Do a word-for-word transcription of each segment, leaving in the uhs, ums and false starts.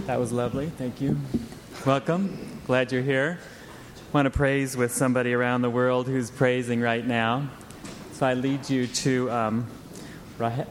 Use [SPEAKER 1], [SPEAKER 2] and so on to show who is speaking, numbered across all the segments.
[SPEAKER 1] That was lovely. Thank you. Welcome. Glad you're here. I want to praise with somebody around the world who's praising right now. So I lead you to um, Rahel,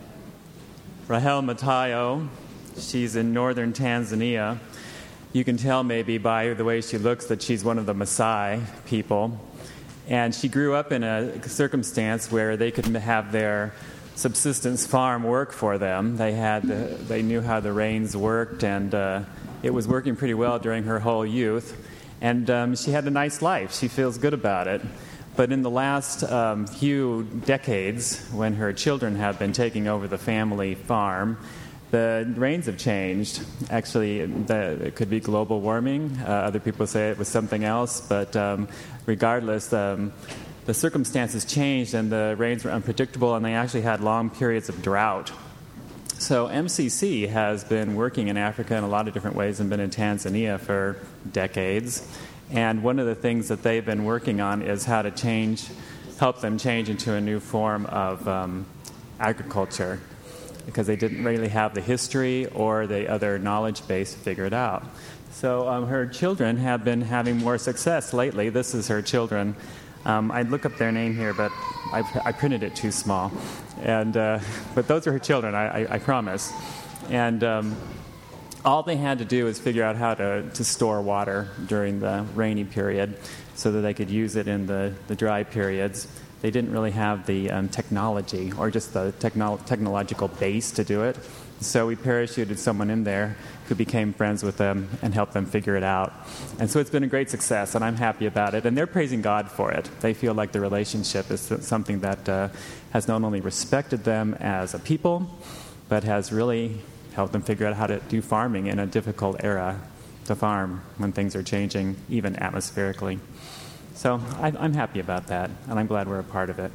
[SPEAKER 1] Rahel Matayo. She's in northern Tanzania. You can tell maybe by the way she looks that she's one of the Maasai people. And she grew up in a circumstance where they could have their subsistence farm work for them. They had, the, they knew how the rains worked, and uh, it was working pretty well during her whole youth. And um, she had a nice life. She feels good about it. But in the last um, few decades, when her children have been taking over the family farm, the rains have changed. Actually, the, it could be global warming. Uh, other people say it was something else. But um, regardless, um, the circumstances changed and the rains were unpredictable, and they actually had long periods of drought. So M C C has been working in Africa in a lot of different ways and been in Tanzania for decades. And one of the things that they've been working on is how to change, help them change into a new form of um, agriculture, because they didn't really have the history or the other knowledge base to figure it out. So um, her children have been having more success lately. This is her children. Um, I'd look up their name here, but I, I printed it too small. And uh, but those are her children, I, I, I promise. And um, all they had to do was figure out how to, to store water during the rainy period so that they could use it in the, the dry periods. They didn't really have the um, technology or just the techno- technological base to do it. So we parachuted someone in there who became friends with them and helped them figure it out. And so it's been a great success, and I'm happy about it. And they're praising God for it. They feel like the relationship is something that uh, has not only respected them as a people, but has really helped them figure out how to do farming in a difficult era to farm when things are changing, even atmospherically. So I'm happy about that, and I'm glad we're a part of it.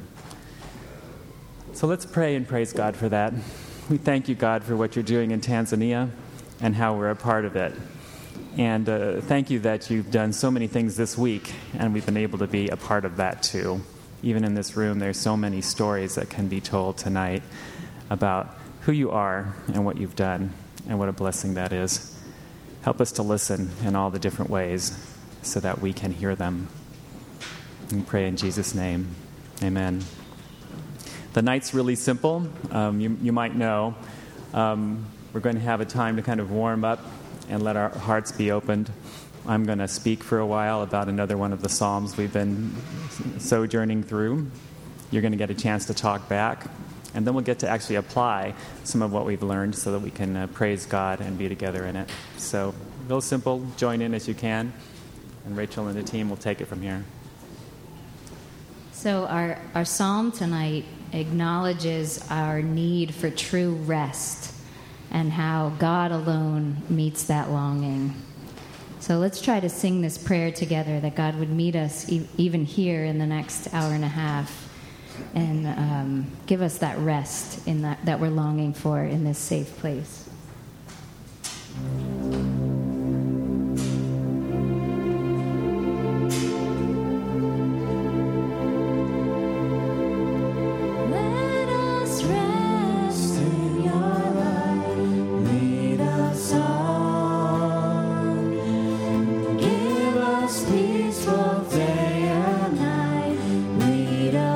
[SPEAKER 1] So let's pray and praise God for that. We thank you, God, for what you're doing in Tanzania and how we're a part of it. And uh, thank you that you've done so many things this week, and we've been able to be a part of that too. Even in this room, there's so many stories that can be told tonight about who you are and what you've done, and what a blessing that is. Help us to listen in all the different ways so that we can hear them. We pray in Jesus' name. Amen. The night's really simple. Um, you, you might know. Um, we're going to have a time to kind of warm up and let our hearts be opened. I'm going to speak for a while about another one of the Psalms we've been sojourning through. You're going to get a chance to talk back. And then we'll get to actually apply some of what we've learned so that we can uh, praise God and be together in it. So, real simple. Join in as you can. And Rachel and the team will take it from here.
[SPEAKER 2] So our, our psalm tonight acknowledges our need for true rest and how God alone meets that longing. So let's try to sing this prayer together, that God would meet us e- even here in the next hour and a half and um, give us that rest in that, that we're longing for in this safe place.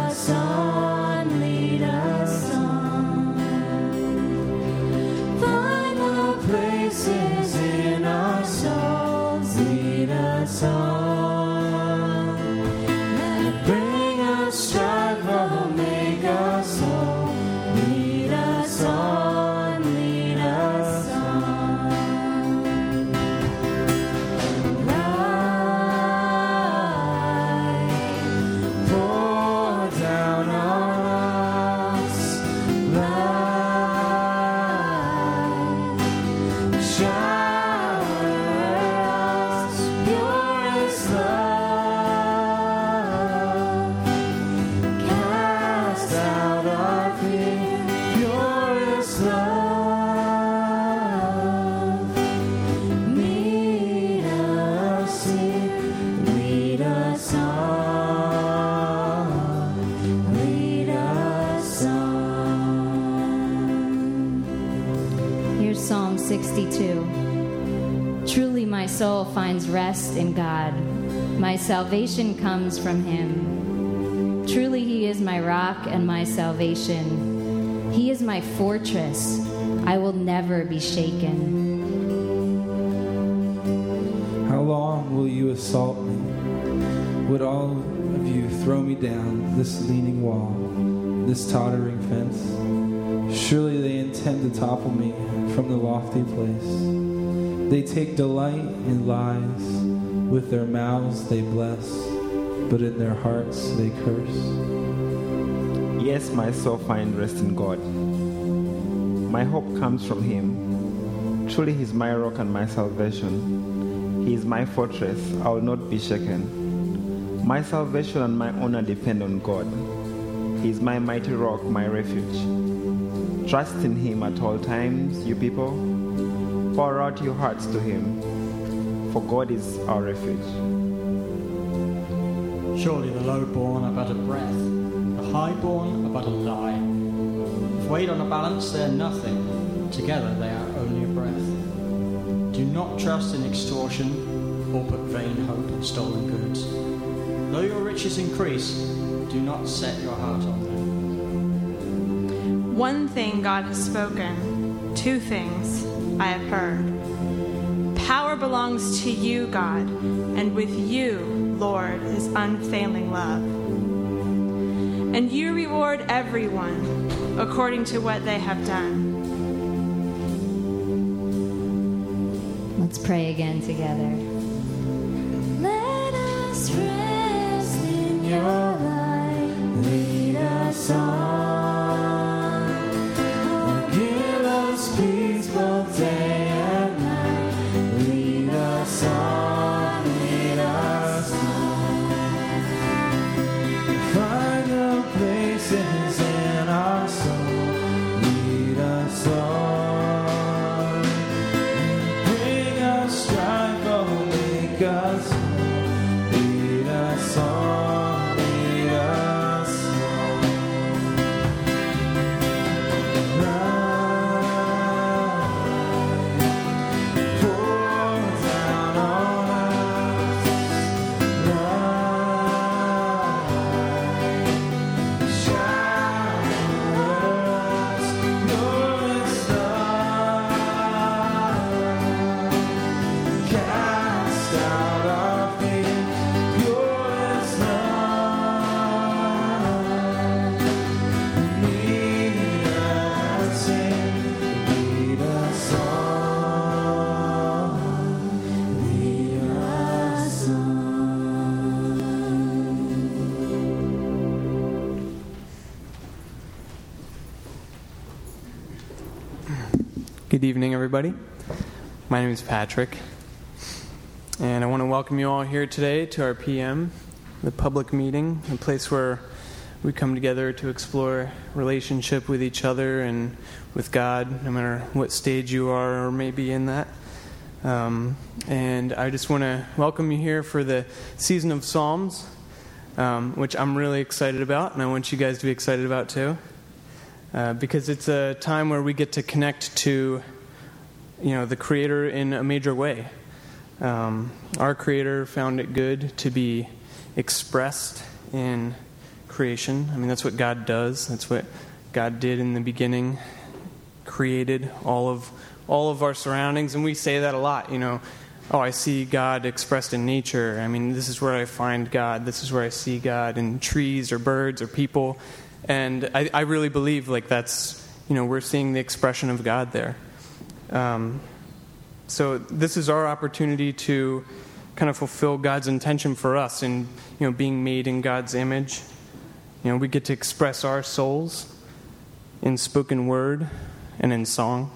[SPEAKER 3] For
[SPEAKER 2] my soul finds rest in God. My salvation comes from him. Truly he is my rock and my salvation. He is my fortress. I will never be shaken.
[SPEAKER 3] How long will you assault me? Would all of you throw me down this leaning wall, this tottering fence? Surely they intend to topple me from the lofty place. They take delight in lies. With their mouths they bless, but in their hearts they curse.
[SPEAKER 4] Yes, my soul finds rest in God. My hope comes from him. Truly he is my rock and my salvation. He is my fortress, I will not be shaken. My salvation and my honor depend on God. He is my mighty rock, my refuge. Trust in him at all times, you people. Pour out your hearts to him, for God is our refuge.
[SPEAKER 5] Surely the low-born are but a breath, the high-born are but a lie. If weighed on a balance, they are nothing. Together they are only a breath. Do not trust in extortion, or put vain hope in stolen goods. Though your riches increase, do not set your heart on them.
[SPEAKER 6] One thing God has spoken, two things I have heard. Power belongs to you, God, and with you, Lord, is unfailing love. And you reward everyone according to what they have done.
[SPEAKER 2] Let's pray again together. Let us rest in your light. Lead us on. Give us peace both day and night. Lead us on. Lead us on. Find the places in our soul. Lead us on. Bring us strife, oh, make us whole. Lead us on. Lead us on. Light, pour down on us. Light, shower us. Glorious love. Cast out our fear. Glorious love. Lead us in. Lead us on. Lead us on.
[SPEAKER 7] Good evening, everybody. My name is Patrick, and I want to welcome you all here today to our P M, the public meeting, a place where we come together to explore relationship with each other and with God, no matter what stage you are or may be in that. Um, and I just want to welcome you here for the season of Psalms, um, which I'm really excited about, and I want you guys to be excited about too. Uh, because it's a time where we get to connect to, you know, the Creator in a major way. Um, our Creator found it good to be expressed in creation. I mean, that's what God does. That's what God did in the beginning. Created all of all of our surroundings, and we say that a lot. You know, oh, I see God expressed in nature. I mean, this is where I find God. This is where I see God in trees or birds or people. And I, I really believe like that's, you know, we're seeing the expression of God there. Um, so this is our opportunity to kind of fulfill God's intention for us in, you know, being made in God's image. You know, we get to express our souls in spoken word and in song.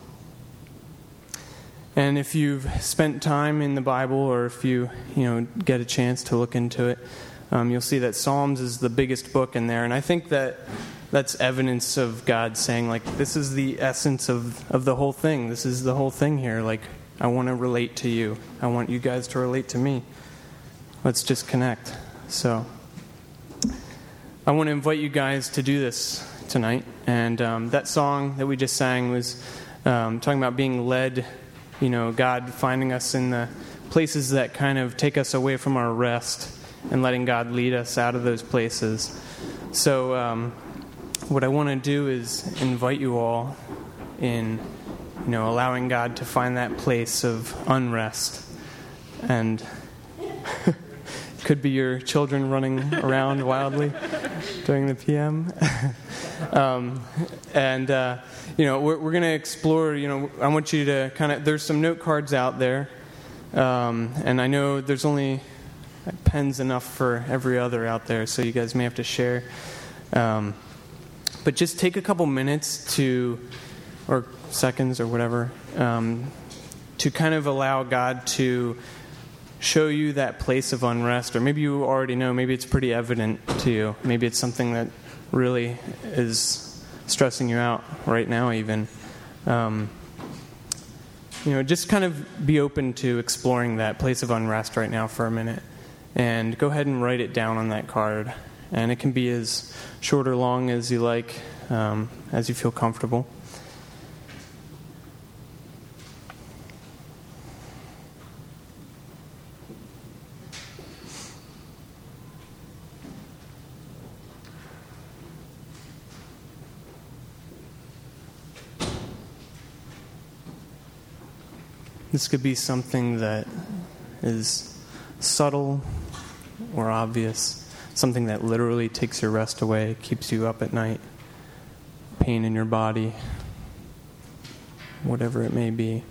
[SPEAKER 7] And if you've spent time in the Bible, or if you, you know, get a chance to look into it, Um, you'll see that Psalms is the biggest book in there. And I think that that's evidence of God saying, like, this is the essence of, of the whole thing. This is the whole thing here. Like, I want to relate to you. I want you guys to relate to me. Let's just connect. So I want to invite you guys to do this tonight. And um, that song that we just sang was um, talking about being led you know, God finding us in the places that kind of take us away from our rest and letting God lead us out of those places. So um, what I want to do is invite you all in, you know, allowing God to find that place of unrest. And could be your children running around wildly during the P M. um, and, uh, you know, we're, we're going to explore, you know, I want you to kind of, there's some note cards out there. Um, and I know there's only pens enough for every other out there, so you guys may have to share. Um, but just take a couple minutes to, or seconds or whatever, um, to kind of allow God to show you that place of unrest. Or maybe you already know, maybe it's pretty evident to you. Maybe it's something that really is stressing you out right now even. Um, you know, just kind of be open to exploring that place of unrest right now for a minute. And go ahead and write it down on that card. And it can be as short or long as you like, um, as you feel comfortable. This could be something that is subtle or obvious, something that literally takes your rest away, keeps you up at night, pain in your body, whatever it may be.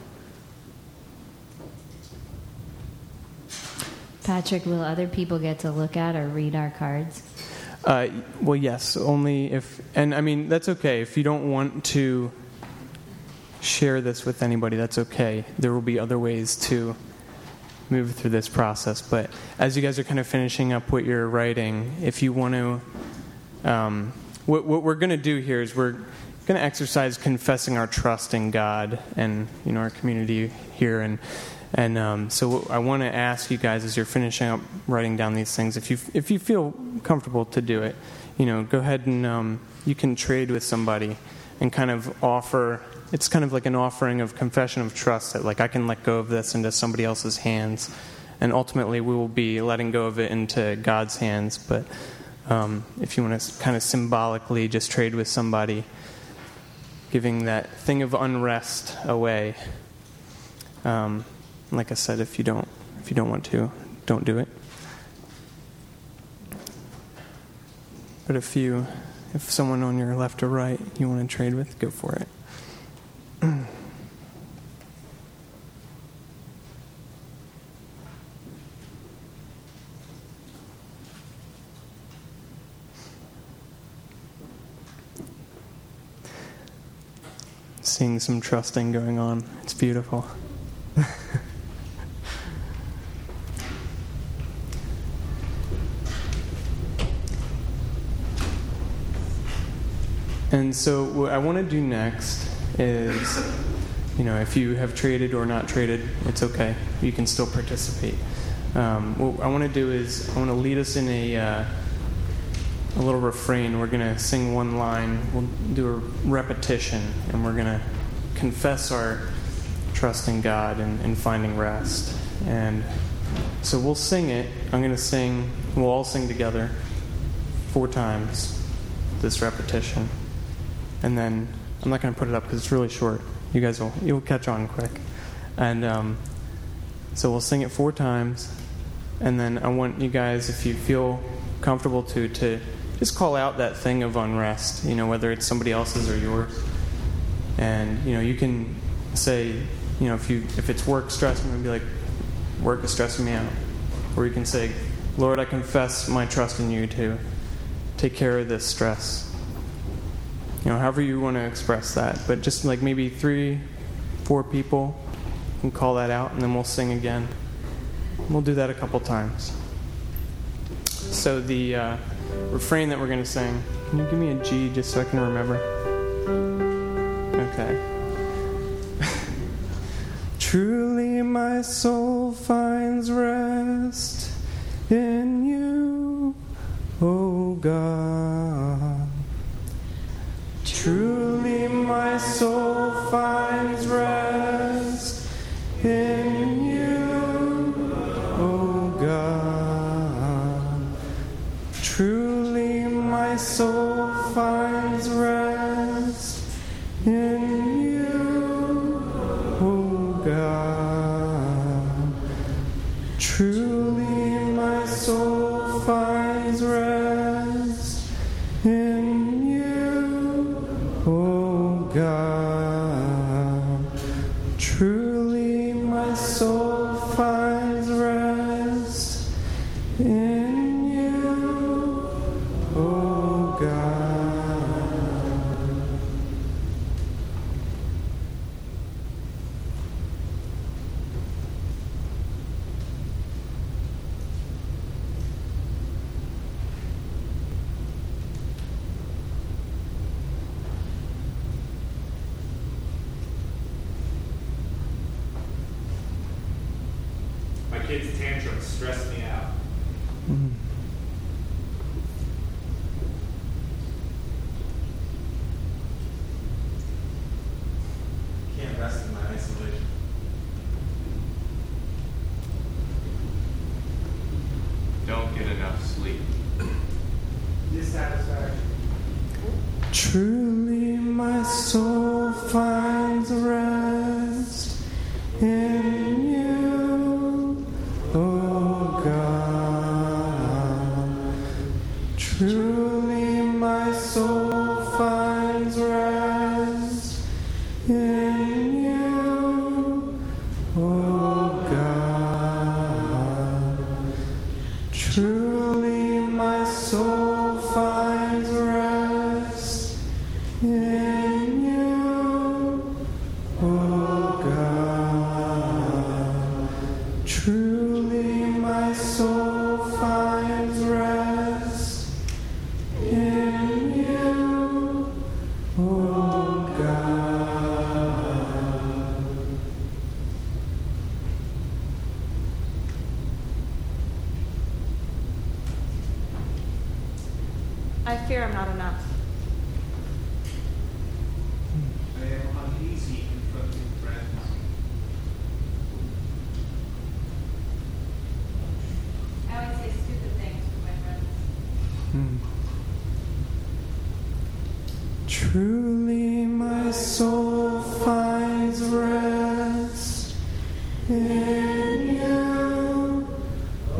[SPEAKER 2] Patrick, will other people get to look at or read our cards?
[SPEAKER 7] Uh, well, yes, only if, and I mean, that's okay. If you don't want to share this with anybody, that's okay. There will be other ways to move through this process. But as you guys are kind of finishing up what you're writing, if you want to, um, what, what we're going to do here is we're going to exercise confessing our trust in God and, you know, our community here. And and um, so I want to ask you guys, as you're finishing up writing down these things, if you if you feel comfortable to do it, you know, go ahead and um, you can trade with somebody and kind of offer. It's kind of like an offering of confession of trust that, like, I can let go of this into somebody else's hands, and ultimately we will be letting go of it into God's hands. But um, if you want to kind of symbolically just trade with somebody, giving that thing of unrest away. Um, like I said, if you don't, if you don't want to, don't do it. But if you, if someone on your left or right you want to trade with, go for it. Seeing some trusting going on. It's beautiful. And so what I want to do next is, you know, if you have traded or not traded, it's okay. You can still participate. Um, what I want to do is I want to lead us in a uh, a little refrain. We're going to sing one line. We'll do a repetition, and we're going to confess our trust in God and, and finding rest. And so we'll sing it. I'm going to sing. We'll all sing together four times this repetition. And then I'm not going to put it up because it's really short. You guys will you'll catch on quick. And um, so we'll sing it four times. And then I want you guys, if you feel comfortable to, to just call out that thing of unrest, you know, whether it's somebody else's or yours. And, you know, you can say, you know, if you if it's work stressing, maybe like, work is stressing me out. Or you can say, Lord, I confess my trust in you to take care of this stress. You know, however you want to express that. But just like maybe three, four people can call that out, and then we'll sing again. We'll do that a couple times. So the uh, refrain that we're going to sing, can you give me a G just so I can remember? Okay. Truly my soul finds rest in you, O God. Truly my soul finds rest
[SPEAKER 3] Truly my soul finds rest in you, O God. Truly my soul finds rest in you, O God.
[SPEAKER 8] My kids' tantrums stress me out.
[SPEAKER 3] Mm.
[SPEAKER 8] Can't rest in my isolation. Don't get enough sleep. Dissatisfaction.
[SPEAKER 3] Truly my soul finds rest in you, O God. Truly my soul finds rest in you, O God. Truly my soul finds rest in you, O God. Truly my soul finds rest in you, O God.
[SPEAKER 6] I fear I'm not enough.
[SPEAKER 8] I am uneasy confronting friends.
[SPEAKER 9] I always say stupid things with my friends.
[SPEAKER 3] Hmm. Truly my soul finds rest in you, O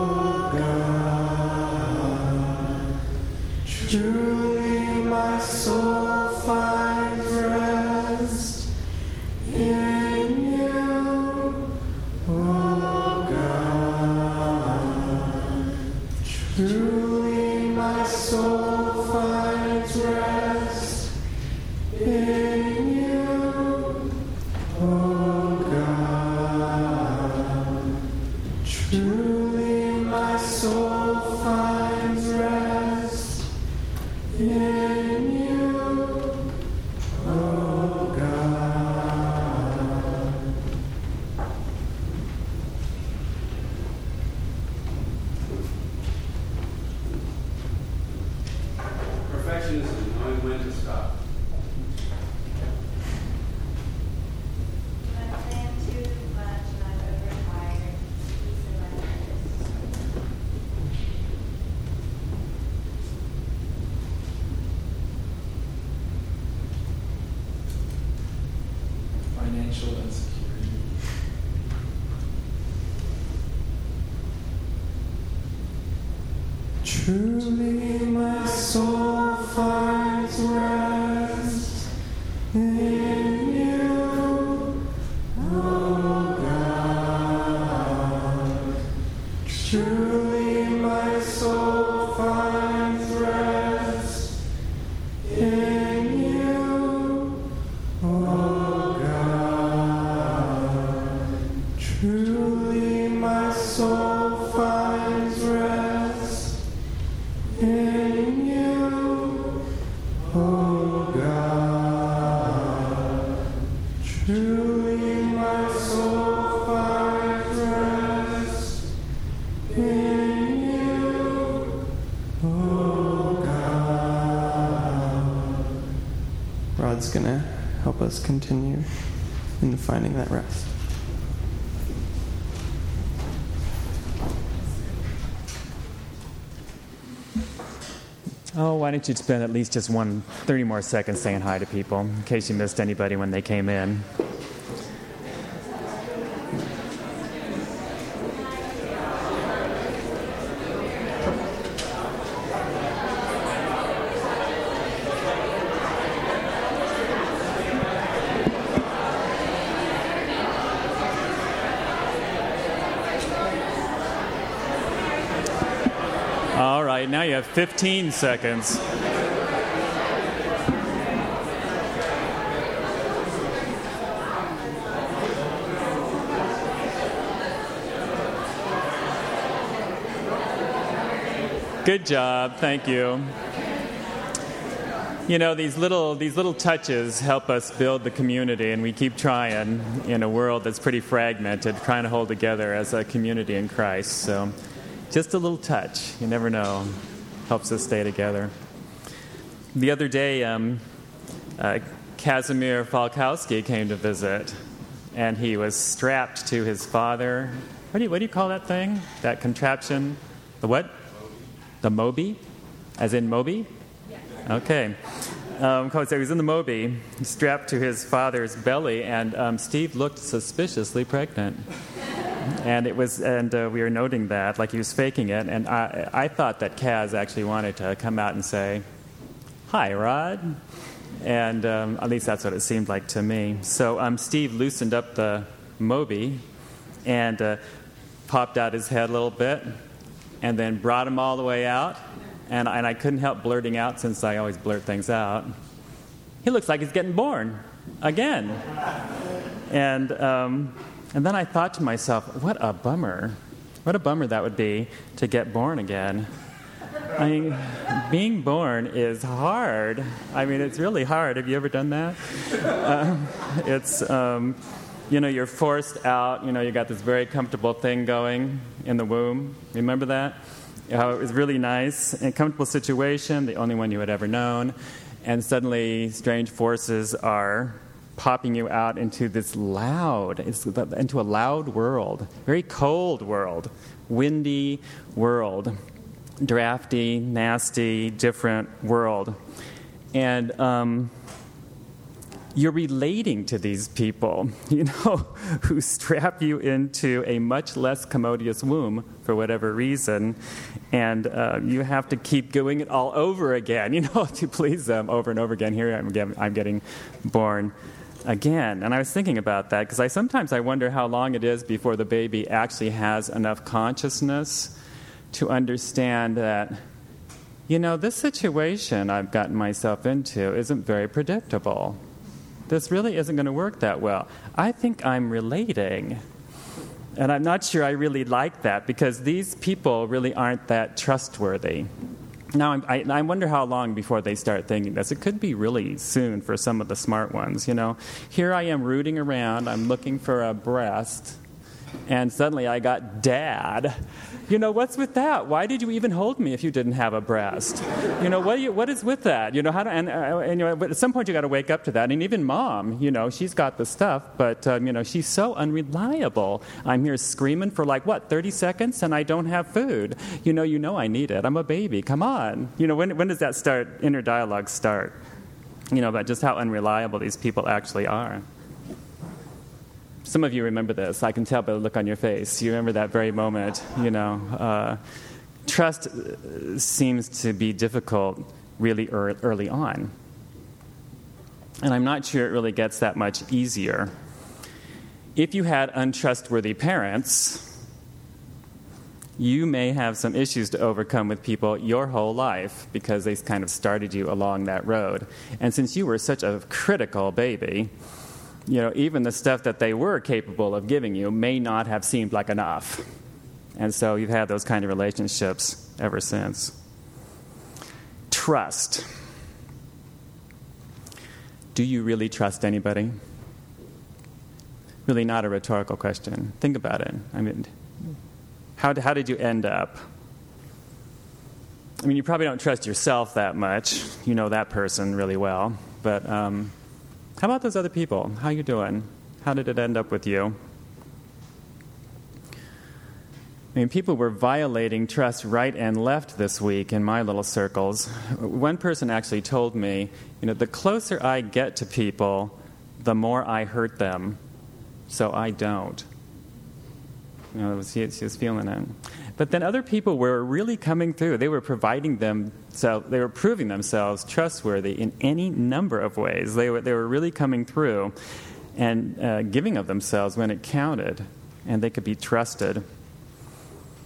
[SPEAKER 3] God. Truly my soul finds rest in you, O God. Truly my soul finds rest in you, O God. Truly my soul finds rest in you, O God.
[SPEAKER 8] Perfectionism, knowing when to stop.
[SPEAKER 9] When I plan too much and I'm overtired, peace in my focus.
[SPEAKER 3] Financial insecurity. Truly my soul finds rest in you, O God. Truly my soul finds rest in you, O God. Truly my soul finds rest in you, O God. Truly my soul finds rest in you, O God. Rod's going to help us continue in finding that rest.
[SPEAKER 1] Oh, why don't you spend at least just one thirty more seconds saying hi to people in case you missed anybody when they came in. right, now you have fifteen seconds. Good job, thank you. You know, these little these little touches help us build the community, and we keep trying in a world that's pretty fragmented, trying to hold together as a community in Christ. So just a little touch, you never know, helps us stay together. The other day, um, uh, Casimir Falkowski came to visit, and he was strapped to his father. What do you, what do you call that thing? That contraption? The what? The Moby? As in Moby? Yeah. Okay. Um, so he was in the Moby, strapped to his father's belly, and um, Steve looked suspiciously pregnant. And it was, and uh, we were noting that, like he was faking it. And I, I thought that Kaz actually wanted to come out and say, "Hi, Rod," and um, at least that's what it seemed like to me. So um, Steve loosened up the Moby and uh, popped out his head a little bit, and then brought him all the way out. And, and I couldn't help blurting out, since I always blurt things out, "He looks like he's getting born again." And um, and then I thought to myself, what a bummer. What a bummer that would be to get born again. I mean, being born is hard. I mean, it's really hard. Have you ever done that? Uh, it's, um, you know, you're forced out. You know, you got this very comfortable thing going in the womb. Remember that? How it was really nice, a comfortable situation, the only one you had ever known, and suddenly strange forces are popping you out into this loud, into a loud world, very cold world, windy world, drafty, nasty, different world. And um, you're relating to these people, you know, who strap you into a much less commodious womb for whatever reason, and uh, you have to keep doing it all over again, you know, to please them over and over again. Here I'm, getting, I'm getting born again. And I was thinking about that, because I sometimes I wonder how long it is before the baby actually has enough consciousness to understand that, you know, this situation I've gotten myself into isn't very predictable. This really isn't going to work that well. I think I'm relating. And I'm not sure I really like that, because these people really aren't that trustworthy. Now, I, I wonder how long before they start thinking this. It could be really soon for some of the smart ones, you know. Here I am rooting around. I'm looking for a breast. And suddenly I got Dad. You know, what's with that? Why did you even hold me if you didn't have a breast? You know, what do you, what is with that? You know, how do, and, uh, and you know, but at some point you got to wake up to that. And even Mom, you know, she's got the stuff, but um, you know, she's so unreliable. I'm here screaming for like what, thirty seconds, and I don't have food. You know, you know, I need it. I'm a baby. Come on. You know, when when does that start? Inner dialogue start? You know, about just how unreliable these people actually are. Some of you remember this. I can tell by the look on your face. You remember that very moment. You know, uh, trust seems to be difficult really er- early on. And I'm not sure it really gets that much easier. If you had untrustworthy parents, you may have some issues to overcome with people your whole life, because they kind of started you along that road. And since you were such a critical baby, you know, even the stuff that they were capable of giving you may not have seemed like enough. And so you've had those kind of relationships ever since. Trust. Do you really trust anybody? Really not a rhetorical question. Think about it. I mean, how, how did you end up? I mean, you probably don't trust yourself that much. You know that person really well. But um, how about those other people? How you doing? How did it end up with you? I mean, people were violating trust right and left this week in my little circles. One person actually told me, you know, the closer I get to people, the more I hurt them, so I don't. You know, it was, she was feeling it. But then other people were really coming through. They were providing them, so they were proving themselves trustworthy in any number of ways. They were they were really coming through and uh, giving of themselves when it counted, and they could be trusted.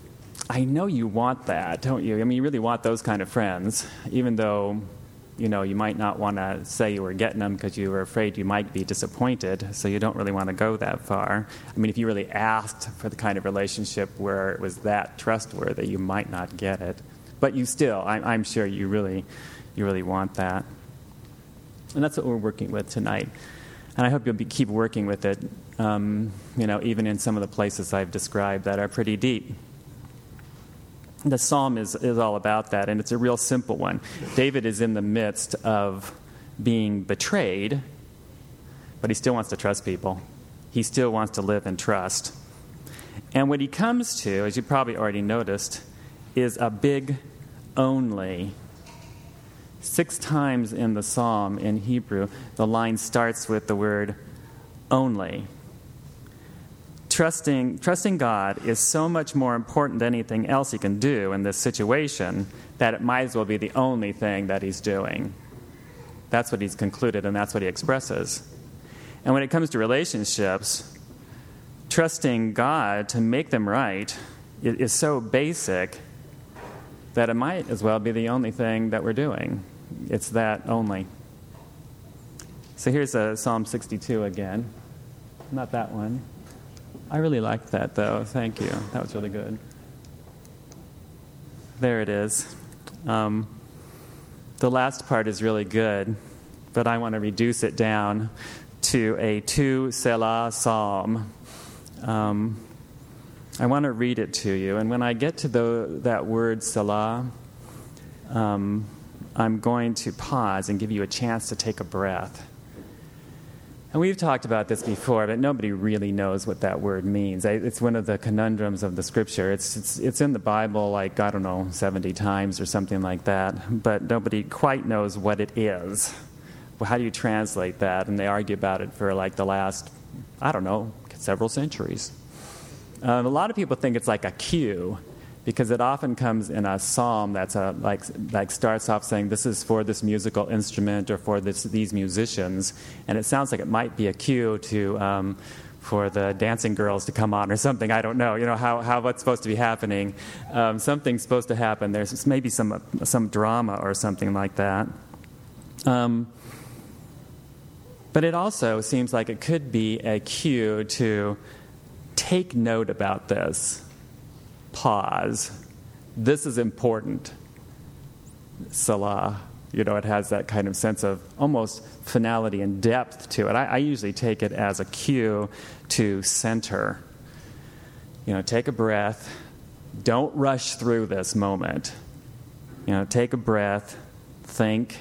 [SPEAKER 1] I know you want that, don't you? I mean, you really want those kind of friends, even though, you know, you might not want to say you were getting them because you were afraid you might be disappointed, so you don't really want to go that far. I mean, if you really asked for the kind of relationship where it was that trustworthy, you might not get it. But you still, I'm, I'm sure you really, you really want that. And that's what we're working with tonight. And I hope you'll be, keep working with it, um, you know, even in some of the places I've described that are pretty deep. The psalm is, is all about that, and it's a real simple one. David is in the midst of being betrayed, but he still wants to trust people. He still wants to live in trust. And what he comes to, as you probably already noticed, is a big only. Six times in the psalm in Hebrew, the line starts with the word only. Trusting, trusting God is so much more important than anything else he can do in this situation that it might as well be the only thing that he's doing. That's what he's concluded, and that's what he expresses. And when it comes to relationships, trusting God to make them right is so basic that it might as well be the only thing that we're doing. It's that only. So here's a Psalm sixty-two again. Not that one. I really liked that, though. Thank you. That was really good. There it is. Um, the last part is really good, but I want to reduce it down to a two Selah psalm. Um, I want to read it to you, and when I get to the, that word Selah, um, I'm going to pause and give you a chance to take a breath. And we've talked about this before, but nobody really knows what that word means. It's one of the conundrums of the Scripture. It's it's it's in the Bible like, I don't know, seventy times or something like that, but nobody quite knows what it is. Well, how do you translate that? And they argue about it for like the last, I don't know, several centuries. Um, a lot of people think it's like a cue, because it often comes in a psalm that's a, like like starts off saying this is for this musical instrument or for this, these musicians, and it sounds like it might be a cue to um, for the dancing girls to come on or something. I don't know. You know how, how what's supposed to be happening. Um, something's supposed to happen. There's maybe some some drama or something like that. Um, but it also seems like it could be a cue to take note about this. Pause. This is important. Selah. You know, it has that kind of sense of almost finality and depth to it. I, I usually take it as a cue to center. You know, take a breath. Don't rush through this moment. You know, take a breath. Think.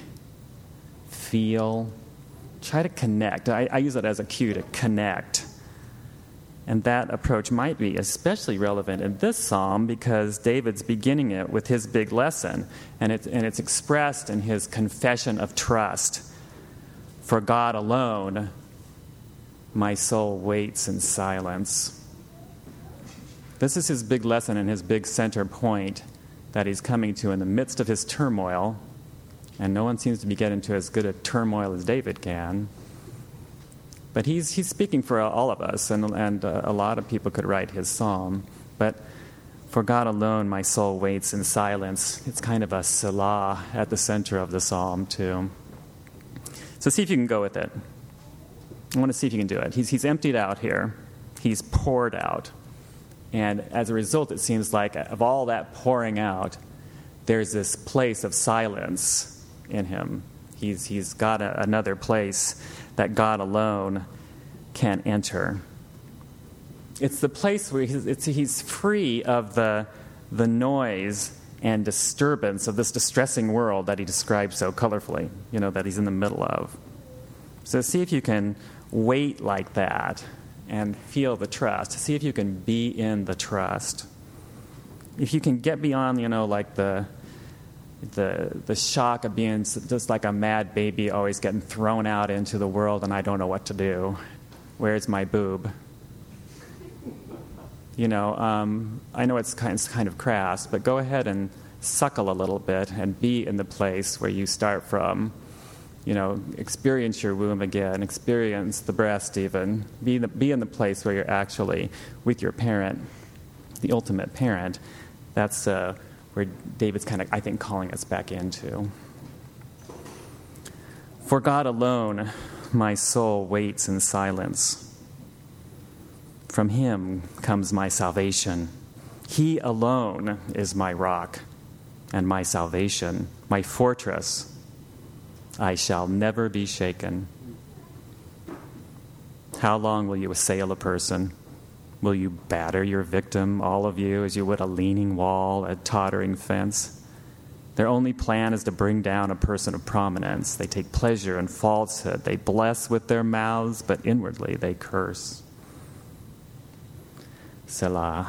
[SPEAKER 1] Feel. Try to connect. I, I use it as a cue to connect. And that approach might be especially relevant in this psalm because David's beginning it with his big lesson, and it's, and it's expressed in his confession of trust. For God alone, my soul waits in silence. This is his big lesson and his big center point that he's coming to in the midst of his turmoil, and no one seems to be getting to as good a turmoil as David can. But he's he's speaking for all of us, and and uh, a lot of people could write his psalm. But for God alone, my soul waits in silence. It's kind of a Selah at the center of the psalm, too. So see if you can go with it. I want to see if you can do it. He's he's emptied out here. He's poured out. And as a result, it seems like of all that pouring out, there's this place of silence in him. He's he's got a, another place that God alone can enter. It's the place where he's, it's, he's free of the, the noise and disturbance of this distressing world that he describes so colorfully, you know, that he's in the middle of. So see if you can wait like that and feel the trust. See if you can be in the trust. If you can get beyond, you know, like the the the shock of being just like a mad baby always getting thrown out into the world and I don't know what to do. Where's my boob? You know, um, I know it's kind, it's kind of crass, but go ahead and suckle a little bit and be in the place where you start from. You know, experience your womb again, experience the breast even. Be in the, be in the place where you're actually with your parent, the ultimate parent, That's uh, where David's kind of, I think, calling us back into. For God alone, my soul waits in silence. From him comes my salvation. He alone is my rock and my salvation, my fortress. I shall never be shaken. How long will you assail a person? Will you batter your victim, all of you, as you would a leaning wall, a tottering fence? Their only plan is to bring down a person of prominence. They take pleasure in falsehood. They bless with their mouths, but inwardly they curse. Selah.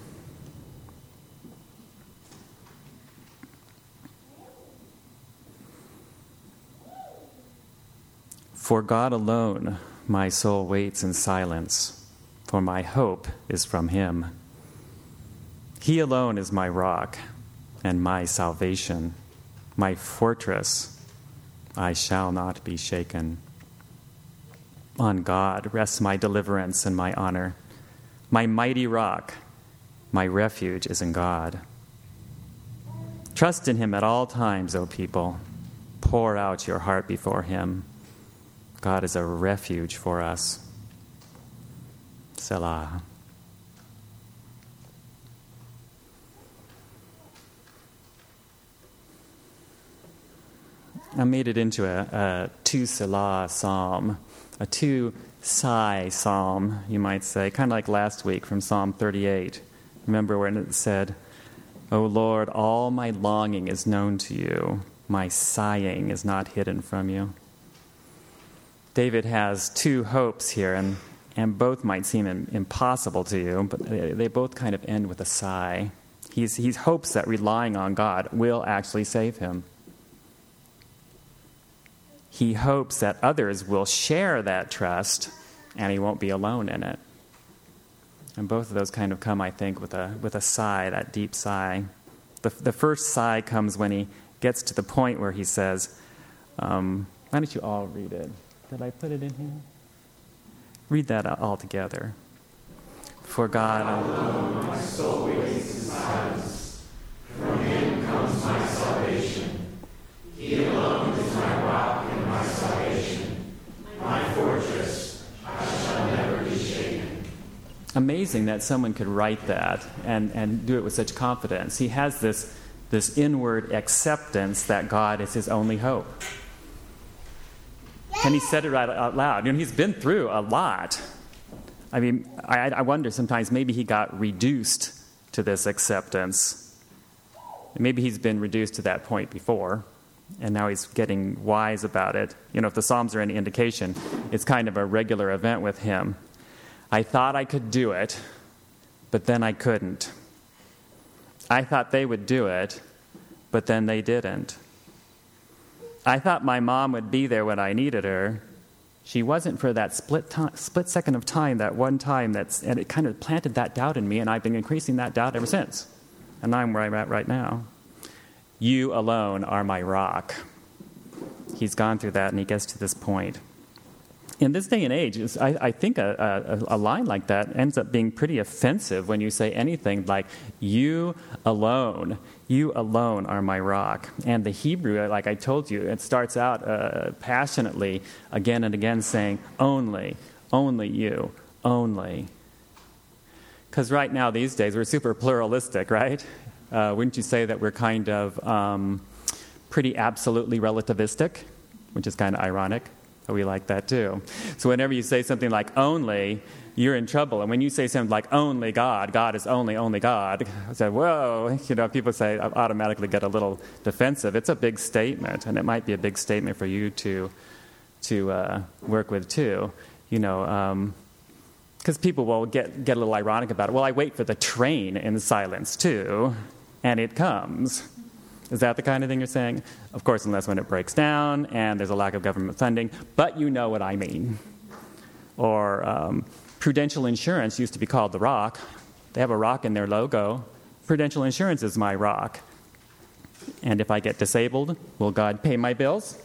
[SPEAKER 1] For God alone my soul waits in silence, for my hope is from him. He alone is my rock and my salvation, my fortress. I shall not be shaken. On God rests my deliverance and my honor. My mighty rock, my refuge is in God. Trust in him at all times, O people. Pour out your heart before him. God is a refuge for us. Selah. I made it into a, a two Selah psalm, a two sigh psalm, you might say, kind of like last week from Psalm thirty-eight. Remember when it said, O Lord, all my longing is known to you. My sighing is not hidden from you. David has two hopes here, and, and both might seem in, impossible to you, but they, they both kind of end with a sigh. He's, he hopes that relying on God will actually save him. He hopes that others will share that trust, and he won't be alone in it. And both of those kind of come, I think, with a with a sigh, that deep sigh. The, the first sigh comes when he gets to the point where he says, um, why don't you all read it? Did I put it in here? Read that all together. For God alone my soul waits in silence. From him comes my salvation. He alone is my rock and my salvation, my fortress. I shall never be shaken. Amazing that someone could write that and, and do it with such confidence. He has this, this inward acceptance that God is his only hope. And he said it right out loud. You know, he's been through a lot. I mean, I, I wonder sometimes maybe he got reduced to this acceptance. Maybe he's been reduced to that point before, and now he's getting wise about it. You know, if the Psalms are any indication, it's kind of a regular event with him. I thought I could do it, but then I couldn't. I thought they would do it, but then they didn't. I thought my mom would be there when I needed her. She wasn't for that split time, split second of time, that one time, that's, and it kind of planted that doubt in me, and I've been increasing that doubt ever since. And I'm where I'm at right now. You alone are my rock. He's gone through that, and he gets to this point. In this day and age, I, I think a, a, a line like that ends up being pretty offensive when you say anything like, you alone, you alone are my rock. And the Hebrew, like I told you, it starts out uh, passionately again and again saying, only, only you, only. Because right now, these days, we're super pluralistic, right? Uh, wouldn't you say that we're kind of um, pretty absolutely relativistic, which is kind of ironic? We like that too. So whenever you say something like only, you're in trouble. And when you say something like only God, God is only, only God, I say, whoa, you know, people say, I automatically get a little defensive. It's a big statement, and it might be a big statement for you to to uh, work with too. You know, because um, people will get, get a little ironic about it. Well, I wait for the train in silence too, and it comes. Is that the kind of thing you're saying? Of course, unless when it breaks down and there's a lack of government funding, but you know what I mean. Or um, Prudential Insurance used to be called the Rock. They have a rock in their logo. Prudential Insurance is my rock. And if I get disabled, will God pay my bills?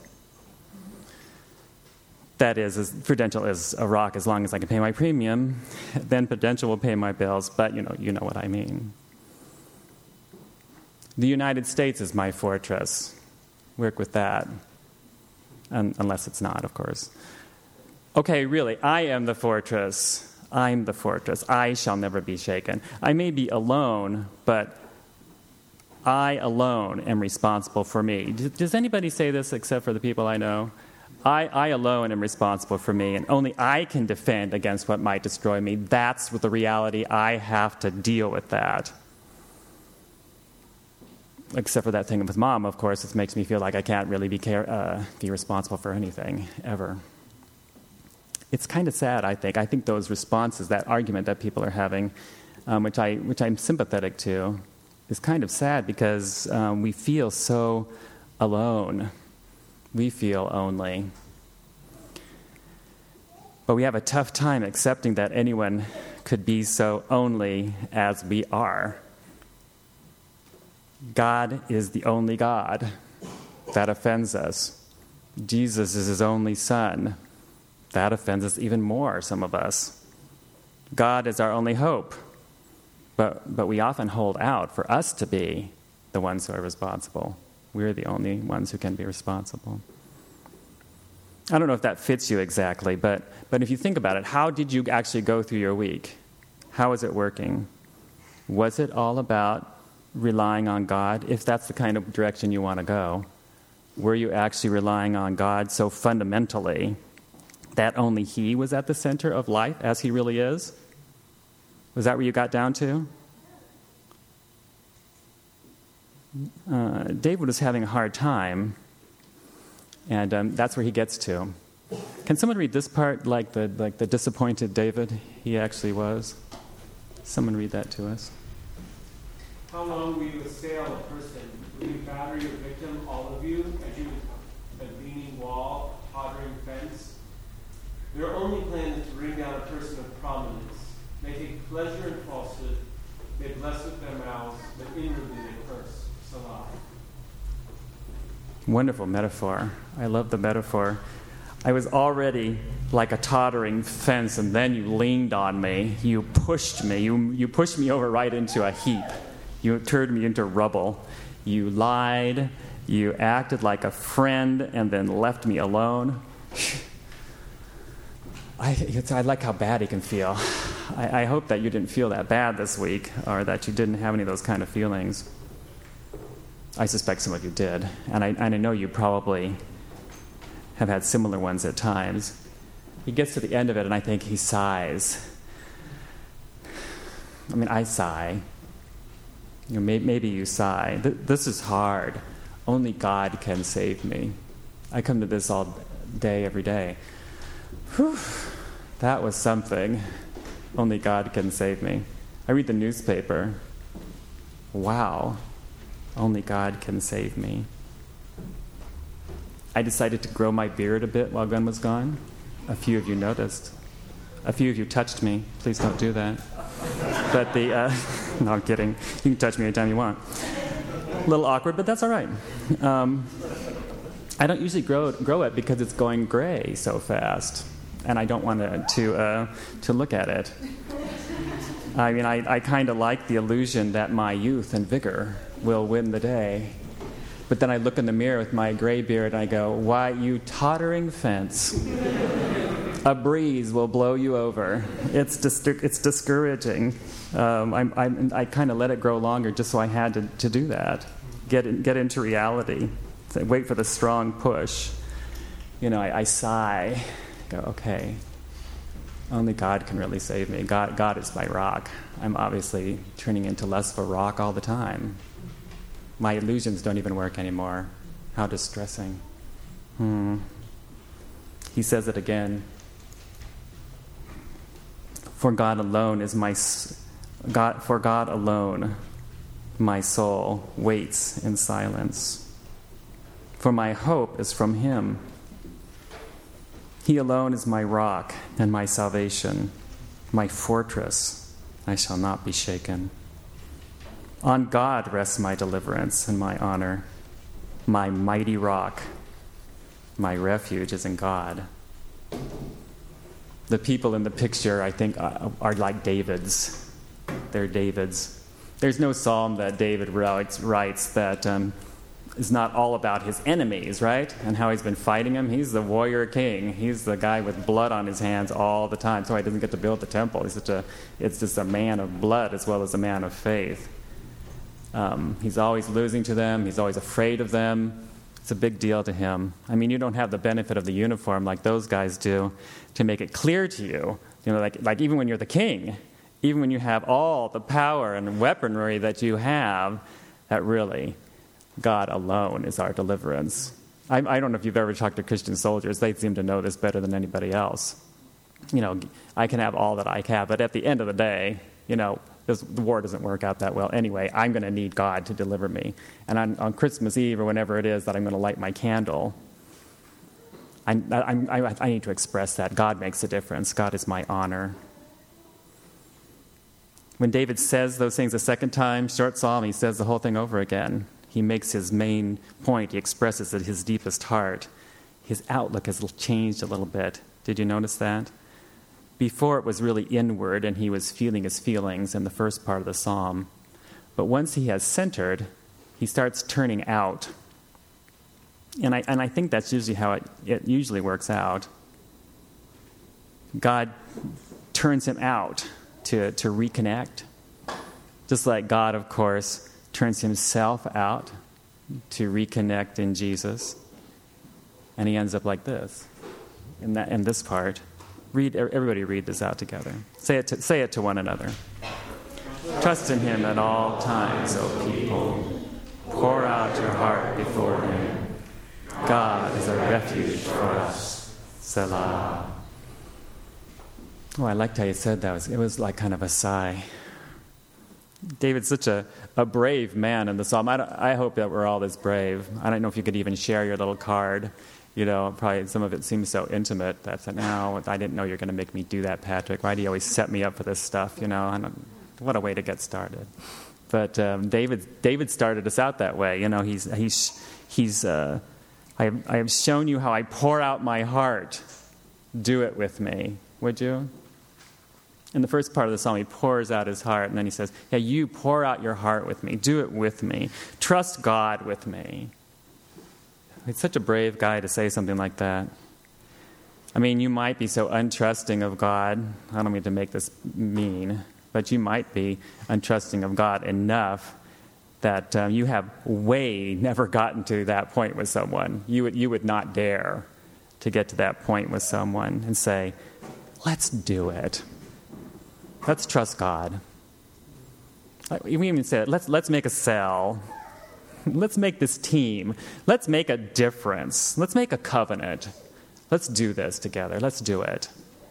[SPEAKER 1] That is, is, Prudential is a rock as long as I can pay my premium. Then Prudential will pay my bills, but you know, you know what I mean. The United States is my fortress. Work with that. Un- unless it's not, of course. Okay, really, I am the fortress. I'm the fortress. I shall never be shaken. I may be alone, but I alone am responsible for me. Does anybody say this except for the people I know? I, I alone am responsible for me, and only I can defend against what might destroy me. That's what the reality. I have to deal with that. Except for that thing with Mom, of course, it makes me feel like I can't really be care, uh, be responsible for anything, ever. It's kind of sad, I think. I think those responses, that argument that people are having, um, which, I, which I'm sympathetic to, is kind of sad because um, we feel so alone. We feel only. But we have a tough time accepting that anyone could be so only as we are. God is the only God. That offends us. Jesus is his only Son. That offends us even more, some of us. God is our only hope. But, but we often hold out for us to be the ones who are responsible. We're the only ones who can be responsible. I don't know if that fits you exactly, but, but if you think about it, how did you actually go through your week? How was it working? Was it all about relying on God, if that's the kind of direction you want to go? Were you actually relying on God so fundamentally that only He was at the center of life as He really is? Was that where you got down to? Uh, David was having a hard time, and um, that's where he gets to. Can someone read this part, like the like the disappointed David he actually was? Someone read that to us.
[SPEAKER 10] How long will you assail a person? Will you batter your victim, all of you, as you would a leaning wall, a tottering fence? Their only plan is to bring down a person of prominence. They take pleasure in falsehood. They bless with their mouths, but inwardly they curse. Salah.
[SPEAKER 1] Wonderful metaphor. I love the metaphor. I was already like a tottering fence, and then you leaned on me. You pushed me. You, you pushed me over right into a heap. You turned me into rubble. You lied. You acted like a friend and then left me alone. I, it's, I like how bad he can feel. I, I hope that you didn't feel that bad this week, or that you didn't have any of those kind of feelings. I suspect some of you did, and I, and I know you probably have had similar ones at times. He gets to the end of it, and I think he sighs. I mean, I sigh. You know, may, maybe you sigh. Th- this is hard. Only God can save me. I come to this all day, every day. Whew, that was something. Only God can save me. I read the newspaper. Wow. Only God can save me. I decided to grow my beard a bit while Glenn was gone. A few of you noticed. A few of you touched me. Please don't do that. But the, uh, no, I'm kidding. You can touch me anytime you want. A little awkward, but that's all right. Um, I don't usually grow grow it because it's going gray so fast, and I don't want to to, uh, to look at it. I mean, I, I kind of like the illusion that my youth and vigor will win the day. But then I look in the mirror with my gray beard and I go, why, you tottering fence. A breeze will blow you over. It's dis- it's discouraging. Um, I'm, I'm, I kind of let it grow longer just so I had to, to do that. Get in, get into reality. Wait for the strong push. You know, I, I sigh. Go, okay. Only God can really save me. God, God is my rock. I'm obviously turning into less of a rock all the time. My illusions don't even work anymore. How distressing. Hmm. He says it again. For God alone is my God. For God alone, my soul waits in silence. For my hope is from Him. He alone is my rock and my salvation, my fortress. I shall not be shaken. On God rests my deliverance and my honor. My mighty rock, my refuge is in God. The people in the picture, I think, are like Davids. They're Davids. There's no psalm that David writes, writes that um, is not all about his enemies, right? And how he's been fighting them. He's the warrior king. He's the guy with blood on his hands all the time. So he doesn't get to build the temple. He's such a, it's just a man of blood as well as a man of faith. Um, he's always losing to them. He's always afraid of them. It's a big deal to him. I mean, you don't have the benefit of the uniform like those guys do to make it clear to you. You know, like, like even when you're the king, even when you have all the power and weaponry that you have, that really, God alone is our deliverance. I, I don't know if you've ever talked to Christian soldiers. They seem to know this better than anybody else. You know, I can have all that I have, but at the end of the day, you know, this, the war doesn't work out that well anyway. I'm going to need God to deliver me. And on, on Christmas Eve or whenever it is that I'm going to light my candle, I, I, I, I need to express that. God makes a difference. God is my honor. When David says those things a second time, short psalm, he says the whole thing over again. He makes his main point. He expresses at his deepest heart. His outlook has changed a little bit. Did you notice that? Before it was really inward and he was feeling his feelings in the first part of the psalm. But once he has centered, he starts turning out. And I, and I think that's usually how it, it usually works out. God turns him out to, to reconnect. Just like God, of course, turns himself out to reconnect in Jesus. And he ends up like this, in that in this part. Read, everybody read this out together. Say it to, say it to one another. Trust in him at all times, O people. Pour out your heart before him. God is a refuge for us. Selah. Oh, I liked how you said that. It was, it was like kind of a sigh. David's such a, a brave man in the psalm. I, I hope that we're all this brave. I don't know if you could even share your little card. You know, probably some of it seems so intimate that, no, I didn't know you were going to make me do that, Patrick. Why do you always set me up for this stuff? You know, I don't, what a way to get started. But um, David, David started us out that way. You know, he's he's he's. Uh, I have, I have shown you how I pour out my heart. Do it with me, would you? In the first part of the psalm, he pours out his heart, and then he says, "Yeah, you pour out your heart with me. Do it with me. Trust God with me." It's such a brave guy to say something like that. I mean, you might be so untrusting of God. I don't mean to make this mean, but you might be untrusting of God enough that um, you have way never gotten to that point with someone. You would, you would not dare to get to that point with someone and say, let's do it. Let's trust God. We even said, let's, let's make a cell. Let's make this team. Let's make a difference. Let's make a covenant. Let's do this together. Let's do it.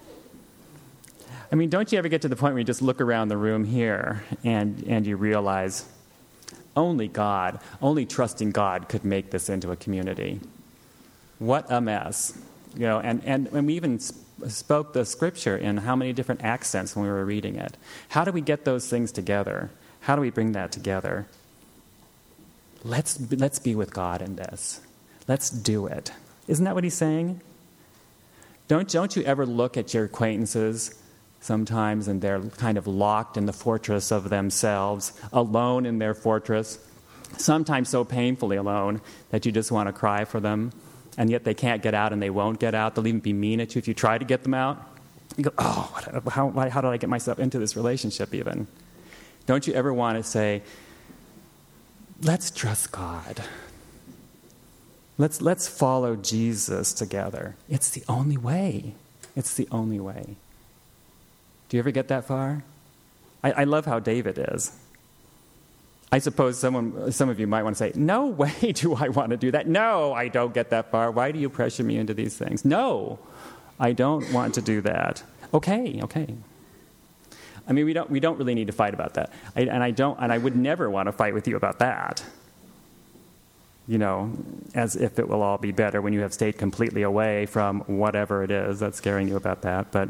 [SPEAKER 1] I mean, don't you ever get to the point where you just look around the room here and, and you realize only God, only trusting God could make this into a community. What a mess. You know, and, and, and we even sp- spoke the scripture in how many different accents when we were reading it. How do we get those things together? How do we bring that together? Let's let's be with God in this. Let's do it. Isn't that what he's saying? Don't, don't you ever look at your acquaintances sometimes and they're kind of locked in the fortress of themselves, alone in their fortress, sometimes so painfully alone that you just want to cry for them, and yet they can't get out and they won't get out. They'll even be mean at you if you try to get them out. You go, oh, what, how, how did I get myself into this relationship even? Don't you ever want to say, let's trust God. Let's let's follow Jesus together. It's the only way. It's the only way. Do you ever get that far? I, I love how David is. I suppose someone, some of you might want to say, no way do I want to do that. No, I don't get that far. Why do you pressure me into these things? No, I don't want to do that. Okay, okay. I mean, we don't we don't really need to fight about that, I, and I don't, and I would never want to fight with you about that. You know, as if it will all be better when you have stayed completely away from whatever it is that's scaring you about that. But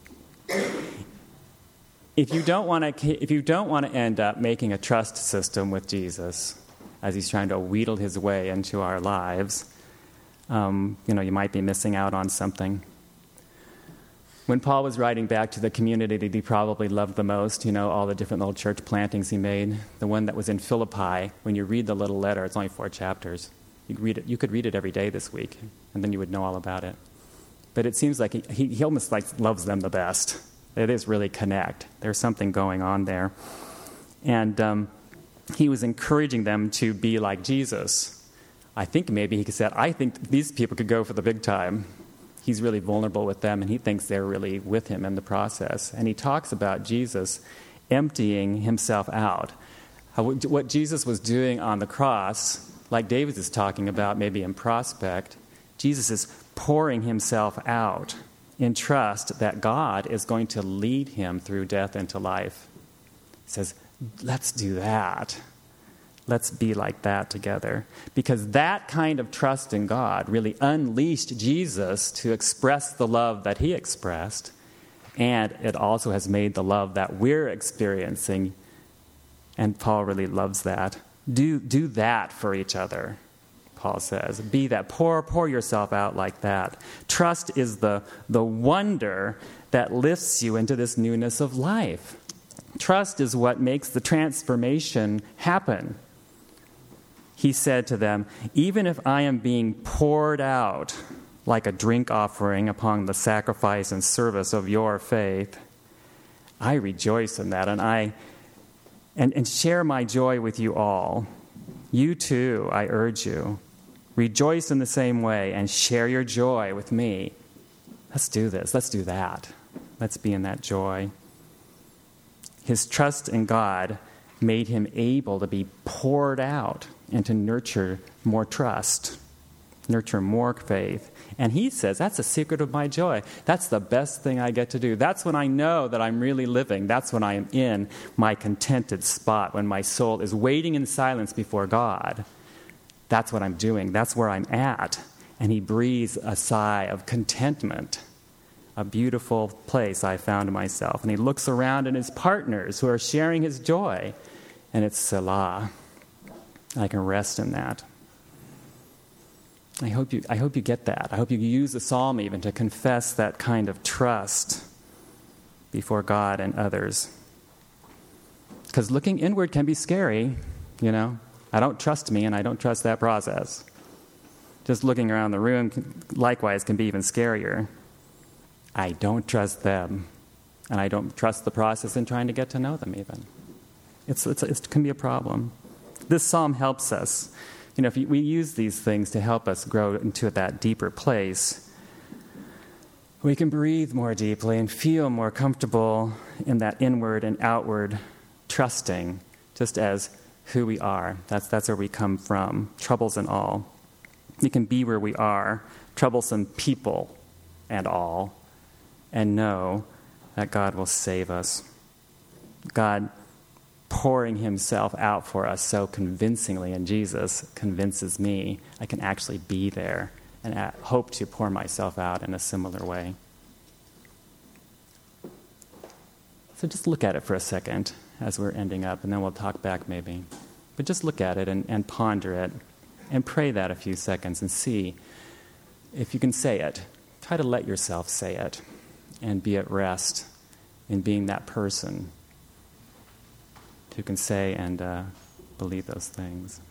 [SPEAKER 1] if you don't want to, if you don't want to end up making a trust system with Jesus, as he's trying to wheedle his way into our lives, um, you know, you might be missing out on something. When Paul was writing back to the community that he probably loved the most, you know, all the different little church plantings he made, the one that was in Philippi, when you read the little letter, it's only four chapters. You could read it, you could read it every day this week, and then you would know all about it. But it seems like he, he, he almost like loves them the best. It is really connect. There's something going on there. And um, he was encouraging them to be like Jesus. I think maybe he said, I think these people could go for the big time. He's really vulnerable with them, and he thinks they're really with him in the process. And he talks about Jesus emptying himself out. How, what Jesus was doing on the cross, like David is talking about maybe in Prospect, Jesus is pouring himself out in trust that God is going to lead him through death into life. He says, let's do that. Let's be like that together. Because that kind of trust in God really unleashed Jesus to express the love that he expressed. And it also has made the love that we're experiencing. And Paul really loves that. Do, do that for each other, Paul says. Be that. Pour, pour yourself out like that. Trust is the, the wonder that lifts you into this newness of life. Trust is what makes the transformation happen. He said to them, even if I am being poured out like a drink offering upon the sacrifice and service of your faith, I rejoice in that, and I and, and share my joy with you all. You too, I urge you, rejoice in the same way and share your joy with me. Let's do this. Let's do that. Let's be in that joy. His trust in God made him able to be poured out and to nurture more trust, nurture more faith. And he says, that's the secret of my joy. That's the best thing I get to do. That's when I know that I'm really living. That's when I am in my contented spot, when my soul is waiting in silence before God. That's what I'm doing. That's where I'm at. And he breathes a sigh of contentment. A beautiful place I found myself. And he looks around at his partners who are sharing his joy. And it's Selah. I can rest in that. I hope you I hope you get that. I hope you use the psalm even to confess that kind of trust before God and others. Because looking inward can be scary, you know. I don't trust me and I don't trust that process. Just looking around the room, likewise, can be even scarier. I don't trust them, and I don't trust the process in trying to get to know them even. It's, it's, it can be a problem. This psalm helps us. You know, if we use these things to help us grow into that deeper place, we can breathe more deeply and feel more comfortable in that inward and outward trusting, just as who we are. That's, that's where we come from, troubles and all. We can be where we are, troublesome people and all, and know that God will save us. God pouring himself out for us so convincingly, and Jesus convinces me I can actually be there and hope to pour myself out in a similar way. So just look at it for a second as we're ending up, and then we'll talk back maybe. But just look at it and, and ponder it and pray that a few seconds and see if you can say it. Try to let yourself say it and be at rest in being that person who can say and uh, believe those things.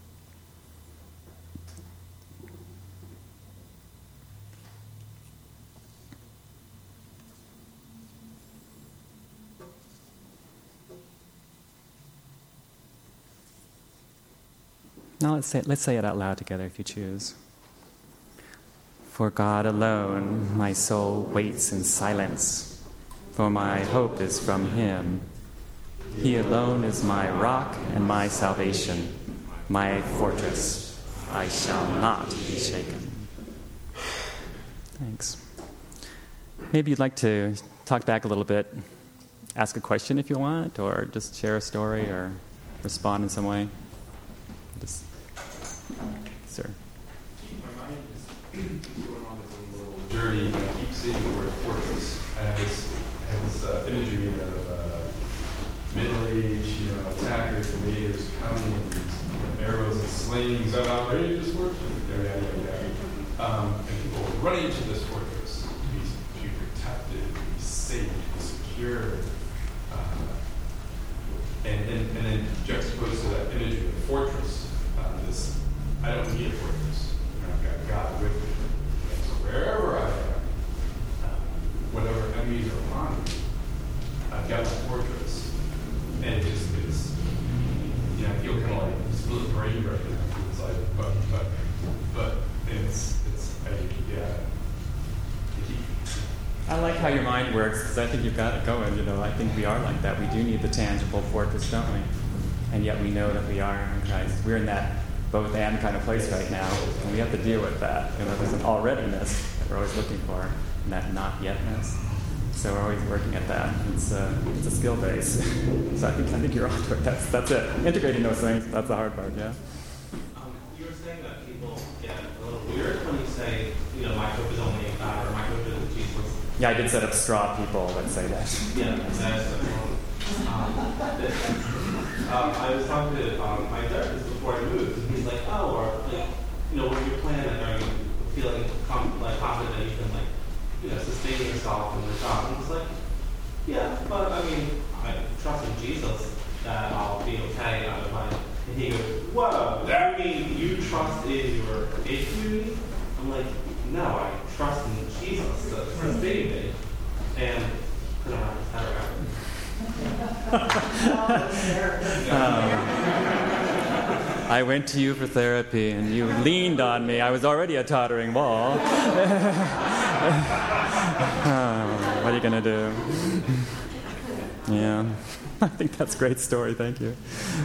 [SPEAKER 1] Now let's say, let's say it out loud together if you choose. For God alone my soul waits in silence, for my hope is from him. He alone is my rock and my salvation, my fortress. I shall not be shaken. Thanks. Maybe you'd like to talk back a little bit, ask a question if you want, or just share a story or respond in some way. Just, sir.
[SPEAKER 11] My mind is going on this little journey, and I keep seeing the word fortress. I have this, I have this uh, imagery of uh, middle-aged, you know, attackers and natives coming with these you know, arrows and slings, outrageous fortress. Yeah, yeah, yeah, yeah. Um, and people running into this fortress to be, to be protected, to be you recognize it inside it. But, but, but it's, it's, I, yeah.
[SPEAKER 1] I like how your mind works, because I think you've got it going. You know, I think we are like that. We do need the tangible fortress, don't we? And yet we know that we are in Christ. We're in that both and kind of place right now, and we have to deal with that. You know, there's an alreadiness that we're always looking for, and that not yetness. So we're always working at that. It's a, it's a skill base. So I think I think you're onto it. That's that's it. Integrating those things, that's the hard part, yeah.
[SPEAKER 12] Um, you were saying that people get a little weird when you say, you know, my hope is only in God, or my hope is in Jesus.
[SPEAKER 1] Yeah, I did set up straw people that say that.
[SPEAKER 12] Yeah, that's um, um, I was talking to um, my therapist before I moved, and he's like, oh, or like, you know, what's your plan? Like, are you feeling com- like confident that you can like, you know, sustain yourself in the job? And he's like, yeah, but I mean, I trust in Jesus that I'll be okay out of my. And he goes, whoa, that mean you trust in your faith community? I'm like, no, I trust in Jesus to sustain me. And I don't have to around.
[SPEAKER 1] um, I went to you for therapy, and you leaned on me. I was already a tottering wall. Oh, what are you going to do? Yeah, I think that's a great story. Thank you.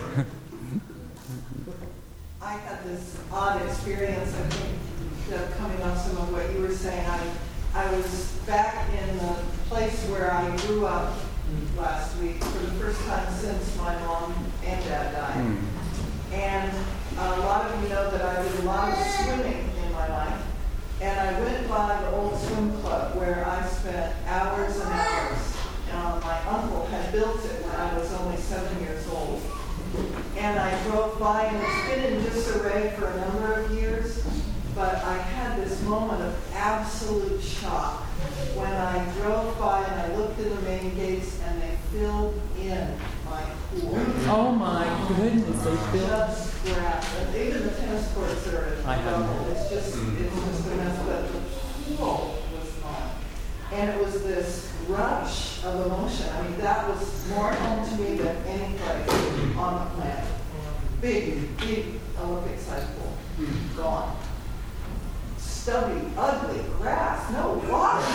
[SPEAKER 13] I had this odd experience, I think, uh, coming off some of what you were saying. I, I was back in the place where I grew up last week for the first time since my mom and dad died. Mm. And uh, a lot of you know that I did a lot of swimming in my life. And I went by the old swim club where I spent hours and hours. Uh, my uncle had built it when I was only seven years old. And I drove by, and it's been in disarray for a number of years, but I had this moment of absolute shock when I drove by and I looked in the main gates and they filled in my pool.
[SPEAKER 1] Oh my goodness, they filled.
[SPEAKER 13] Just grass. And even the tennis courts are
[SPEAKER 1] I
[SPEAKER 13] trouble. It's just, it's just a mess, but the pool was gone. And it was this rush of emotion. I mean, that was more home to me than any place on the planet. Big, big Olympic-sized pool. Gone. Stubby, ugly grass, no water.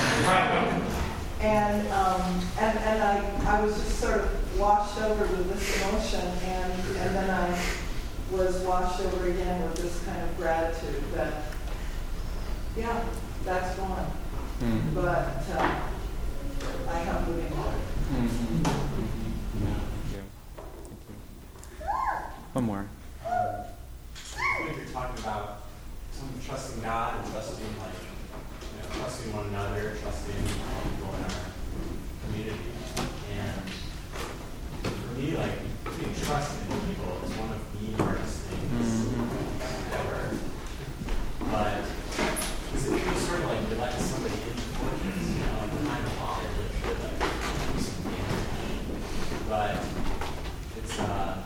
[SPEAKER 13] and um, and and I, I was just sort of washed over with this emotion, and and then I was washed over again with this kind of gratitude that, yeah, that's gone. Mm-hmm. But uh, I have moving water.
[SPEAKER 1] Mm-hmm. Yeah, thank you. Thank you. One more.
[SPEAKER 14] Um, I think you're talking about some trusting God and trusting, like, you know, trusting one another, trusting people in our community. And for me, like, being trusted in people is one of the hardest things mm-hmm. ever. But because if you sort of like you let somebody into the fortress, you know, like behind the wall, it should like do some damage. But it's uh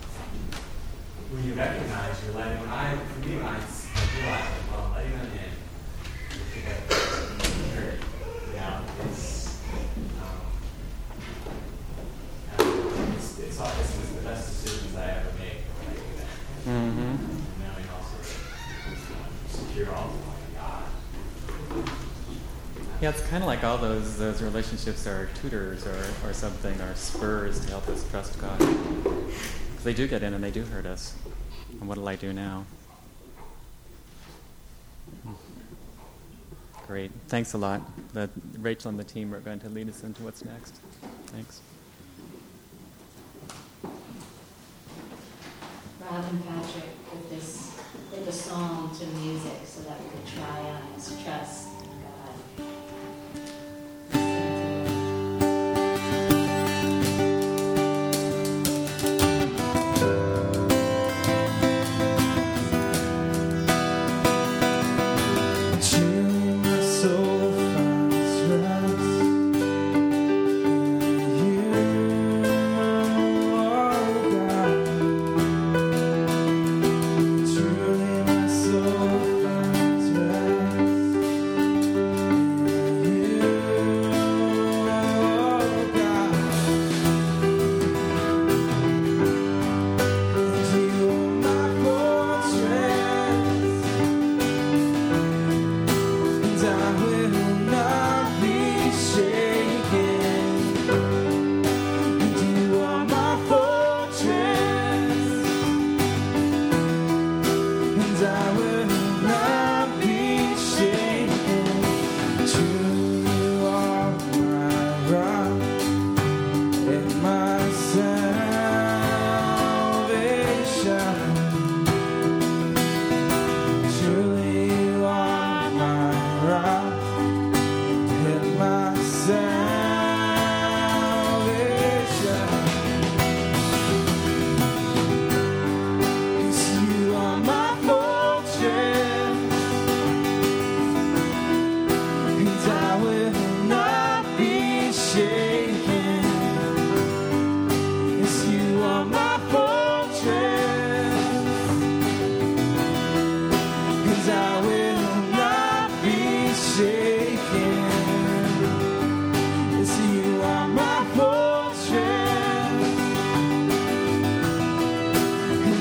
[SPEAKER 14] when you recognize you're letting when I for me when I realize like, well, I'm letting them in, you know, it's um uh, it's it's all it's, it's the best decisions I ever make when I do that.
[SPEAKER 1] Mm-hmm.
[SPEAKER 14] And knowing also that you know, secure all the
[SPEAKER 1] Yeah, it's kind of like all those those relationships are tutors or, or something, or spurs to help us trust God. Because they do get in and they do hurt us. And what will I do now? Great. Thanks a lot. The, Rachel and the team are going to lead us into what's next. Thanks.
[SPEAKER 2] Rob and Patrick put this put the song to music so that we could try on his trust.
[SPEAKER 3] Truly my soul finds rest.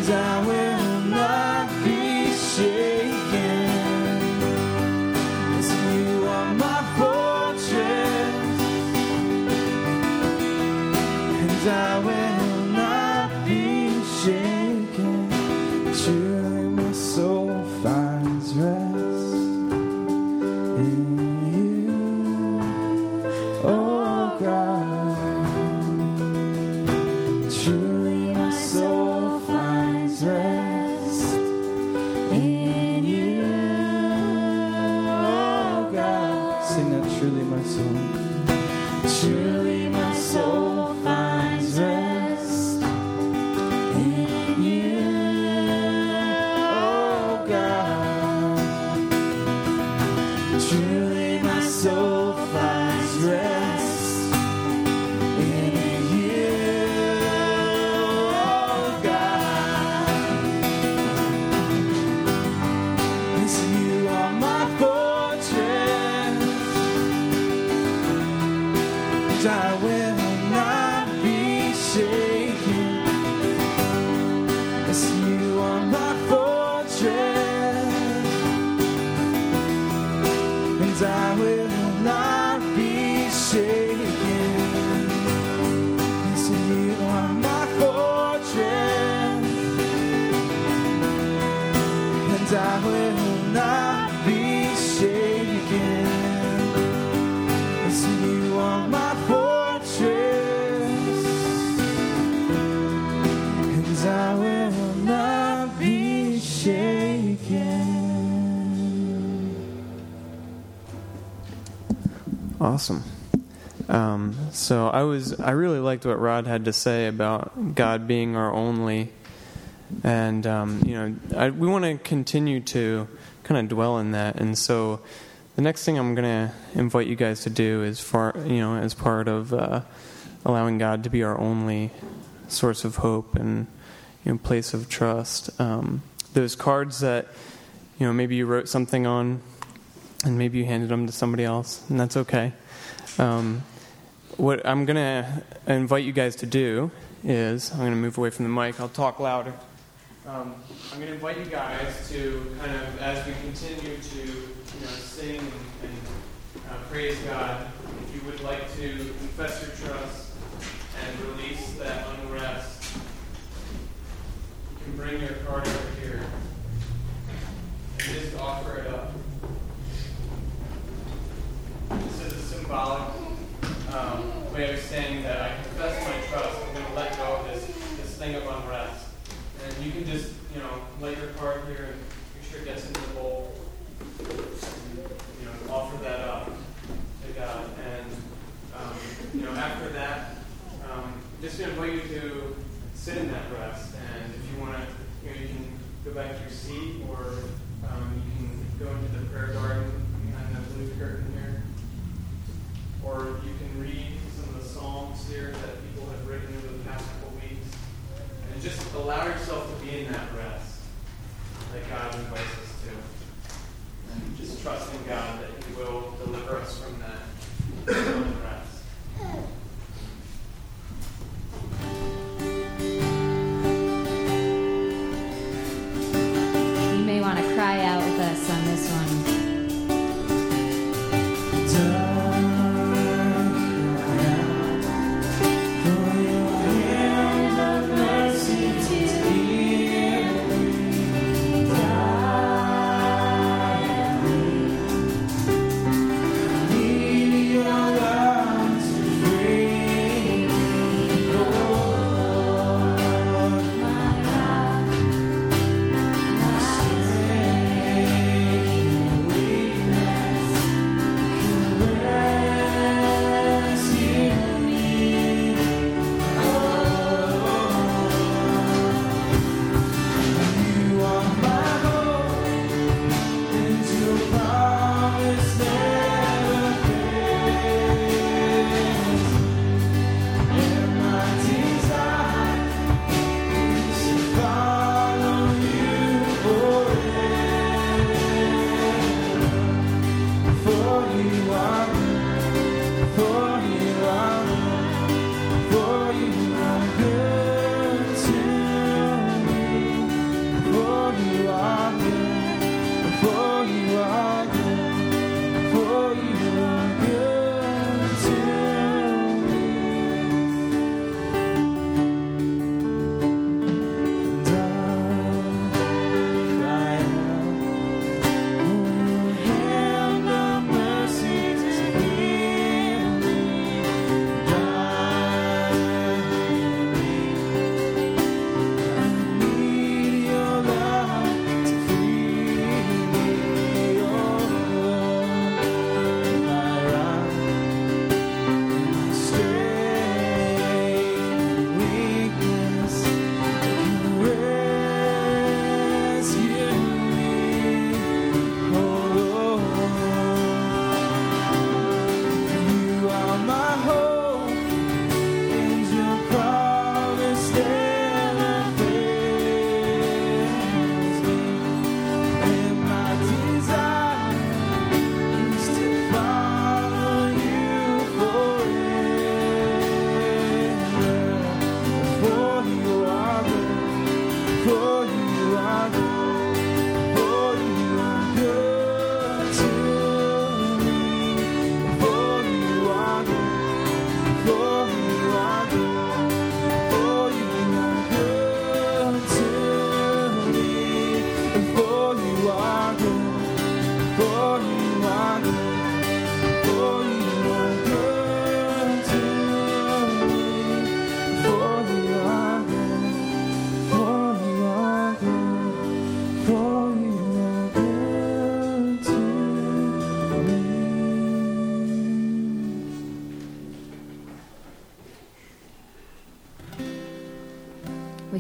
[SPEAKER 3] and I will not be shaken. Yes, you are my fortress, and I will not be shaken. Truly my soul finds rest in you, oh God. Truly my soul finds rest in you, oh God. Sing that, truly my soul. Truly my soul finds rest in you, oh God. Truly my soul finds rest in you, oh God. Yes, you are my fortress, and I will not be shaken. Yes, you are my fortress, and I will not be shaken. Yes, you are my fortress, and I will not be shaken. Yes, you are my fortress, and I will not be shaken.
[SPEAKER 7] Awesome. Um, so I was I really liked what Rod had to say about God being our only, and um, you know I, we want to continue to kind of dwell in that. And so the next thing I'm going to invite you guys to do is for you know as part of uh, allowing God to be our only source of hope and you know place of trust. Um, those cards that you know maybe you wrote something on, and maybe you handed them to somebody else, and that's okay. Um, what I'm going to invite you guys to do is, I'm going to move away from the mic, I'll talk louder. Um, I'm going to invite you guys to kind of, as we continue to you know, sing and, and uh, praise God, if you would like to confess your trust and release that unrest, you can bring your card over here and just offer it up. This is a symbolic um, way of saying that I confess my trust. I'm going to let go of this, this thing of unrest. And you can just, you know, lay your card here and make sure it gets into the bowl. And, you know, offer that up to God. And, um, you know, after that, um, I'm just going to invite you to sit in that rest. And if you want to, you know, you can go back to your seat, or um, you can go into the prayer garden behind that blue curtain here. Or you can read some of the Psalms here that people have written over the past couple weeks. And just allow yourself to be in that rest that God invites us to. And just trusting God that He will deliver us from that unrest.
[SPEAKER 2] You may want to cry out with us on this one.
[SPEAKER 3] Your love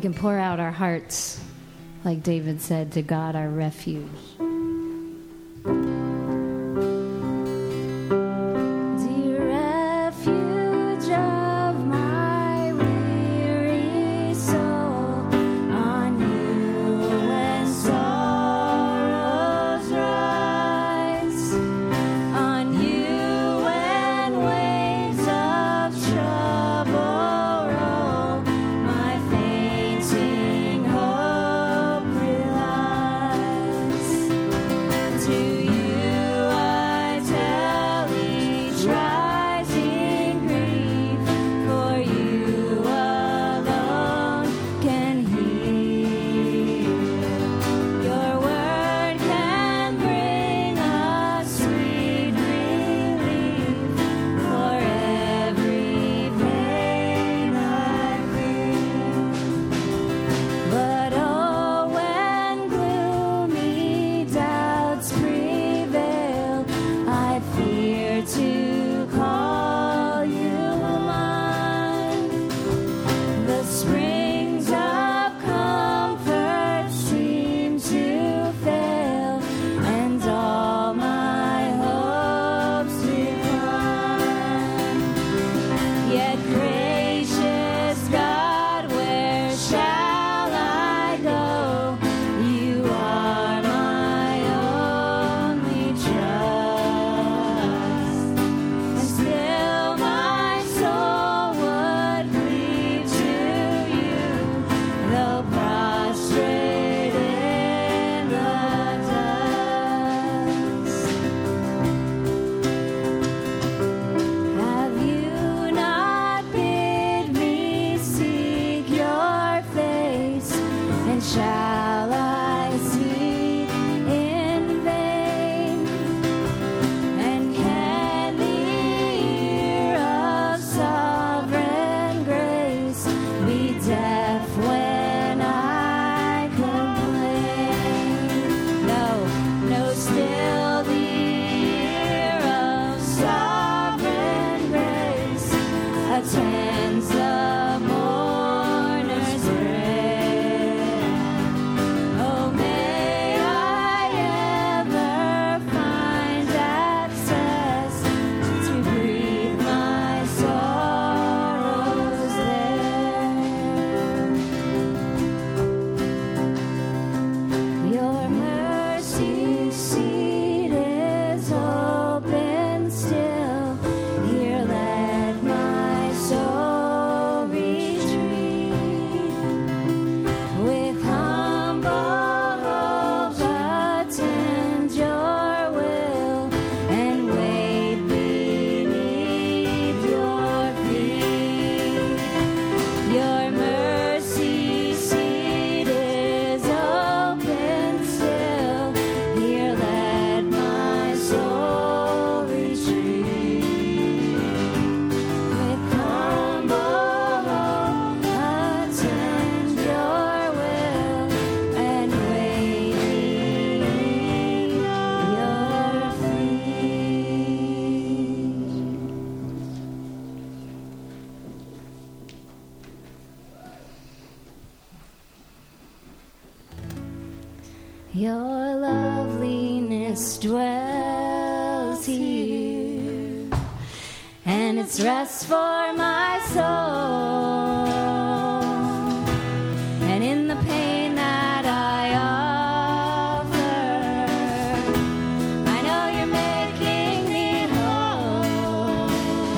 [SPEAKER 2] can pour out our hearts, like David said, to God, our refuge. Your loveliness dwells here, and it's rest for my soul. And in the pain that I offer, I know you're making me whole.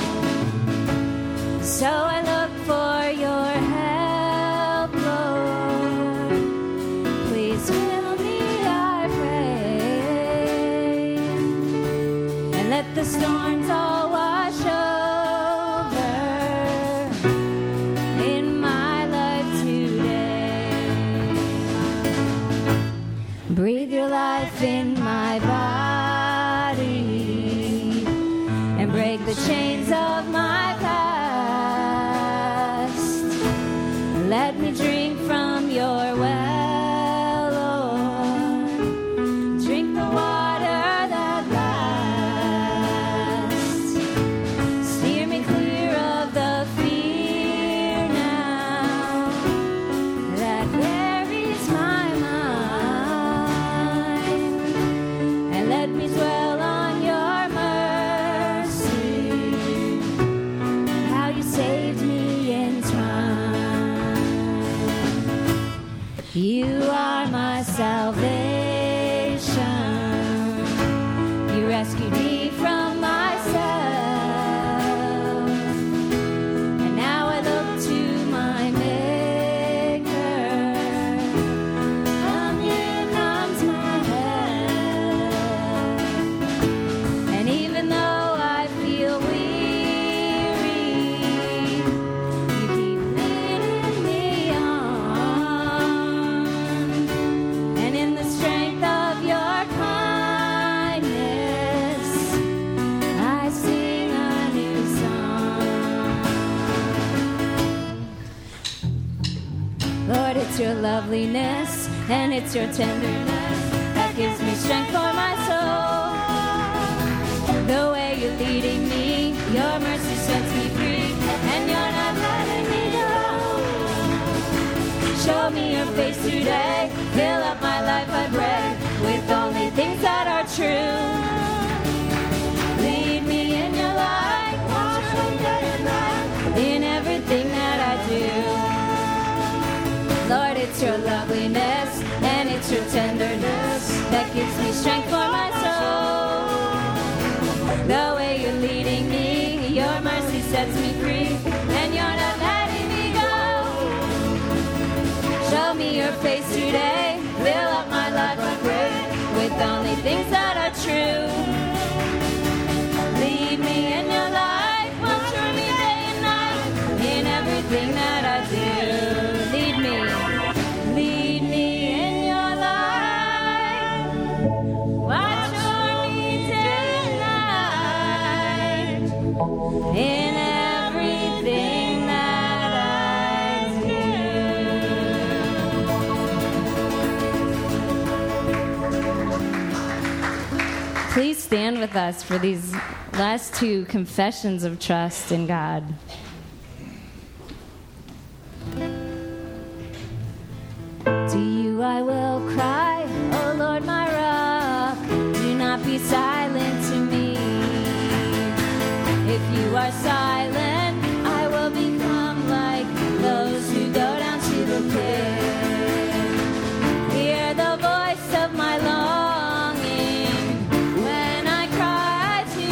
[SPEAKER 2] So I look for your help, Lord. Please fill me, I pray, and let the storms all wash over in my life today. Breathe your life in my body and break the chains of my past. Let me drink from your well, Lord. Drink the water that lasts. Steer me clear of the fear now You are my salvation. You rescued me from myself. And now I look to my Maker. From you comes my help. And even though I feel weary, you keep leading me on. And in the strength of your kindness, I sing a new song. Lord, it's your loveliness and it's your tenderness that gives me strength for my soul. The way you're leading me, your mercy sets me free, and you're not letting me go. Show me your face today, fill up my life, I pray, with only things that are true. Lead me in your light, watch me day and night, in everything that I do. Lord, it's your loveliness, and it's your tenderness that gives me strength for my soul. The way you're leading me, your mercy sets me free, and you're not letting me go. Show me your face today, fill up my life, I pray, with only things that are true. Lead me in your light, watch over me day and night, in everything that I do. Lead me, lead me in your light, watch over me day and night, in everything that I do. Please stand with us for these last two confessions of trust in God. To you I will cry, oh Lord, my rock, do not be silent to me. If you are silent, I will become like those who go down to the pit. Hear the voice of my longing when I cry to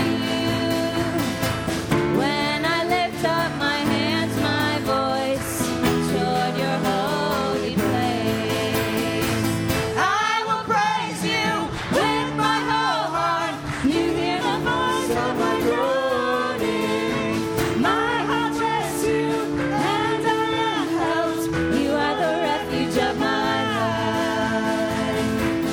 [SPEAKER 2] you. When I lift up my hands, my voice toward your holy place. I will praise you with my whole heart. You hear the voice of my groaning. My heart trusts you, and I am helped. You are the refuge of my life.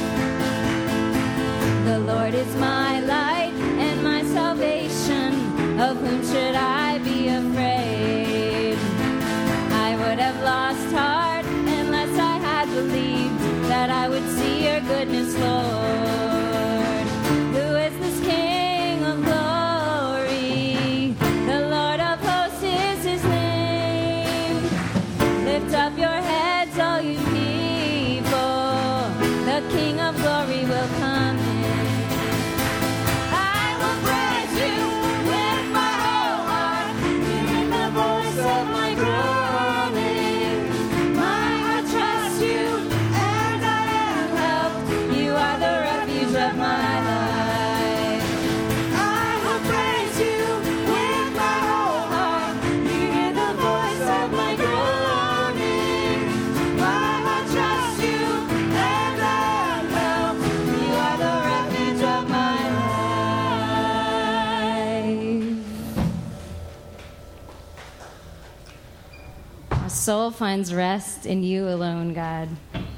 [SPEAKER 2] The Lord is my light and my salvation. Of whom should I be afraid? I would have lost heart unless I had believed that I would see your goodness, Lord. Who is this King of glory? The Lord of hosts is his name. Lift up your heads, all you people. The King of glory will come in. I will praise you with my whole heart. Hear the voice of my groaning. My heart trusts you, and I am helped. You are the refuge of my life. I will praise you with my whole heart. Hear the voice of my groaning. My heart trusts you, and I am helped. You are the refuge of my life. My soul finds rest in you alone, God.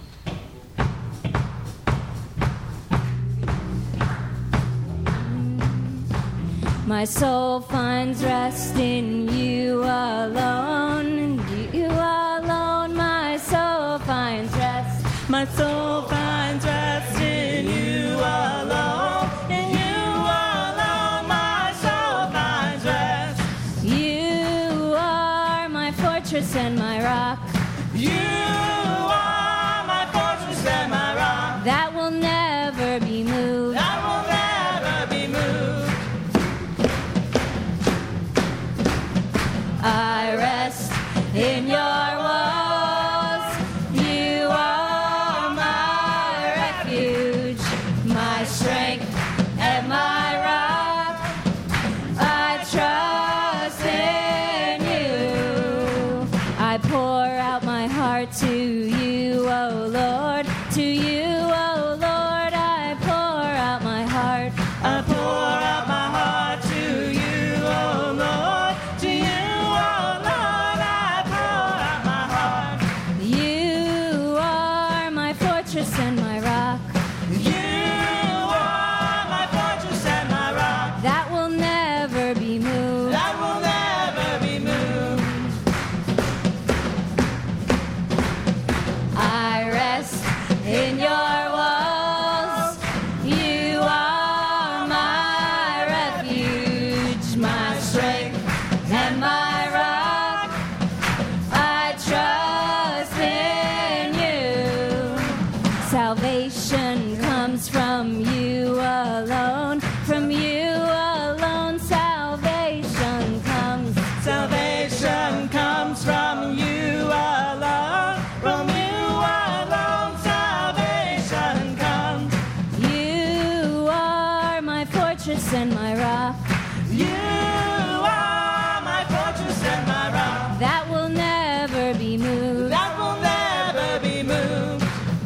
[SPEAKER 2] My soul finds rest in you alone. In you alone, my soul finds rest. My soul finds rest in you alone. In you alone, my soul finds rest. You are my fortress and my rock. You are my fortress and my rock. That will never be moved. That will never be moved. I rest in your walls. You are fortress and my rock.
[SPEAKER 15] You are my fortress and my rock.
[SPEAKER 2] That will never be moved.
[SPEAKER 15] That will never be moved.
[SPEAKER 2] I rest in your walls. You are my refuge, my strength, and my rock. I trust in you. Salvation comes from you alone. From you alone, salvation comes.
[SPEAKER 15] Salvation comes from you alone. From you alone, salvation comes.
[SPEAKER 2] You are my fortress and my rock.
[SPEAKER 15] You are my fortress and my rock.
[SPEAKER 2] That will never be moved.
[SPEAKER 15] That will never be moved.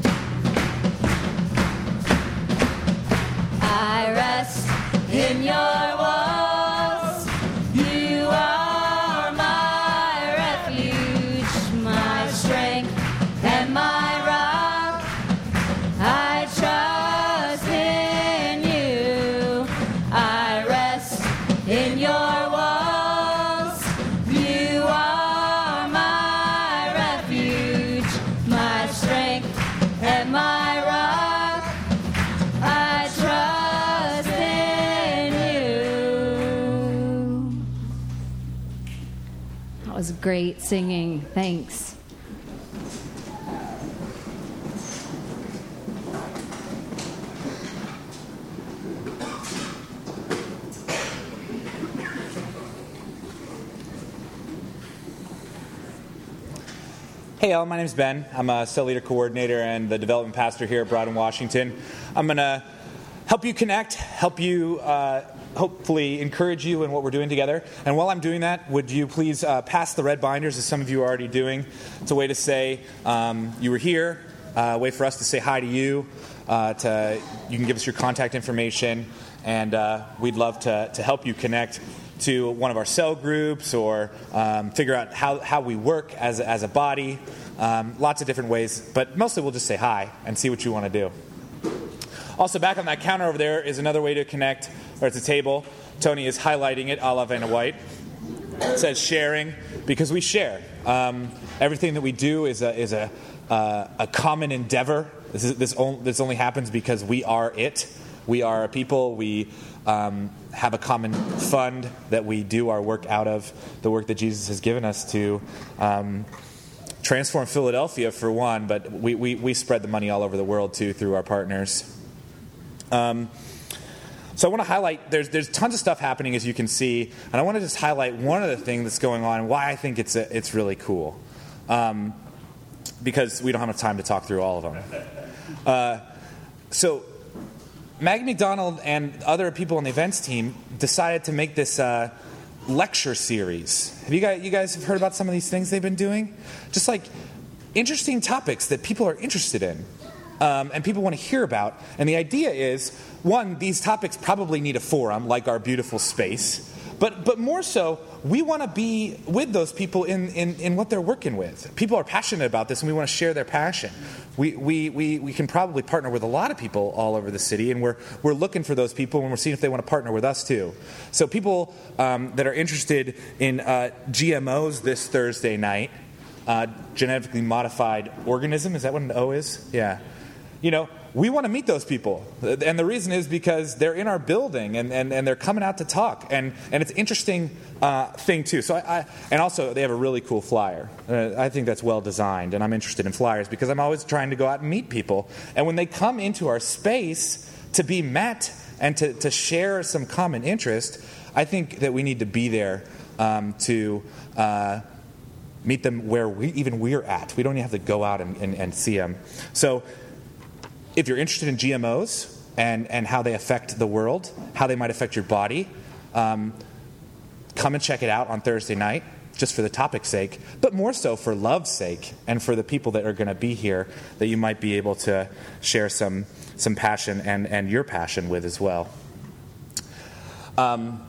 [SPEAKER 2] I rest in your walls. You are my refuge, my strength, and my rock. I trust in you. I rest in your walls. You are my refuge, my strength, and my rock. I trust in you. That was great singing. Thanks.
[SPEAKER 16] Hey, all, my name's Ben. I'm a cell leader coordinator and the development pastor here at Broad Washington. I'm going to help you connect, help you uh, hopefully encourage you in what we're doing together. And while I'm doing that, would you please uh, pass the red binders, as some of you are already doing. It's a way to say um, you were here, uh, a way for us to say hi to you. Uh, to you can give us your contact information, and uh, we'd love to, to help you connect to one of our cell groups, or um, figure out how, how we work as, as a body. Um, lots of different ways, but mostly we'll just say hi and see what you want to do. Also, back on that counter over there is another way to connect, or it's a table. Tony is highlighting it a la Vanna White. It says sharing, because we share. Um, everything that we do is a, is a, uh, a common endeavor. This, is, this, only, this only happens because we are it. We are a people. We um, have a common fund that we do our work out of, the work that Jesus has given us to um, transform Philadelphia, for one, but we, we, we spread the money all over the world, too, through our partners. Um, so I want to highlight, there's there's tons of stuff happening, as you can see, and I want to just highlight one of the things that's going on and why I think it's a, it's really cool, um, because we don't have enough time to talk through all of them. Uh, so Maggie McDonald and other people on the events team decided to make this uh, lecture series. Have you guys, you guys have heard about some of these things they've been doing? Just like interesting topics that people are interested in. Um, and people want to hear about. And the idea is, one, these topics probably need a forum, like our beautiful space. But but more so, we want to be with those people in, in, in what they're working with. People are passionate about this, and we want to share their passion. We, we we we can probably partner with a lot of people all over the city, and we're we're looking for those people, and we're seeing if they want to partner with us too. So people um, that are interested in uh, G M Os this Thursday night, uh, genetically modified organism, is that what an O is? Yeah. You know, we want to meet those people. And the reason is because they're in our building, and, and, and they're coming out to talk. And, and it's an interesting uh, thing, too. So I, I, and also, they have a really cool flyer. Uh, I think that's well designed, and I'm interested in flyers because I'm always trying to go out and meet people. And when they come into our space to be met and to, to share some common interest, I think that we need to be there um, to uh, meet them where we even we're at. We don't even have to go out and, and, and see them. So if you're interested in G M Os and, and how they affect the world, how they might affect your body, um, come and check it out on Thursday night, just for the topic's sake, but more so for love's sake and for the people that are going to be here that you might be able to share some some passion and, and your passion with as well. Um,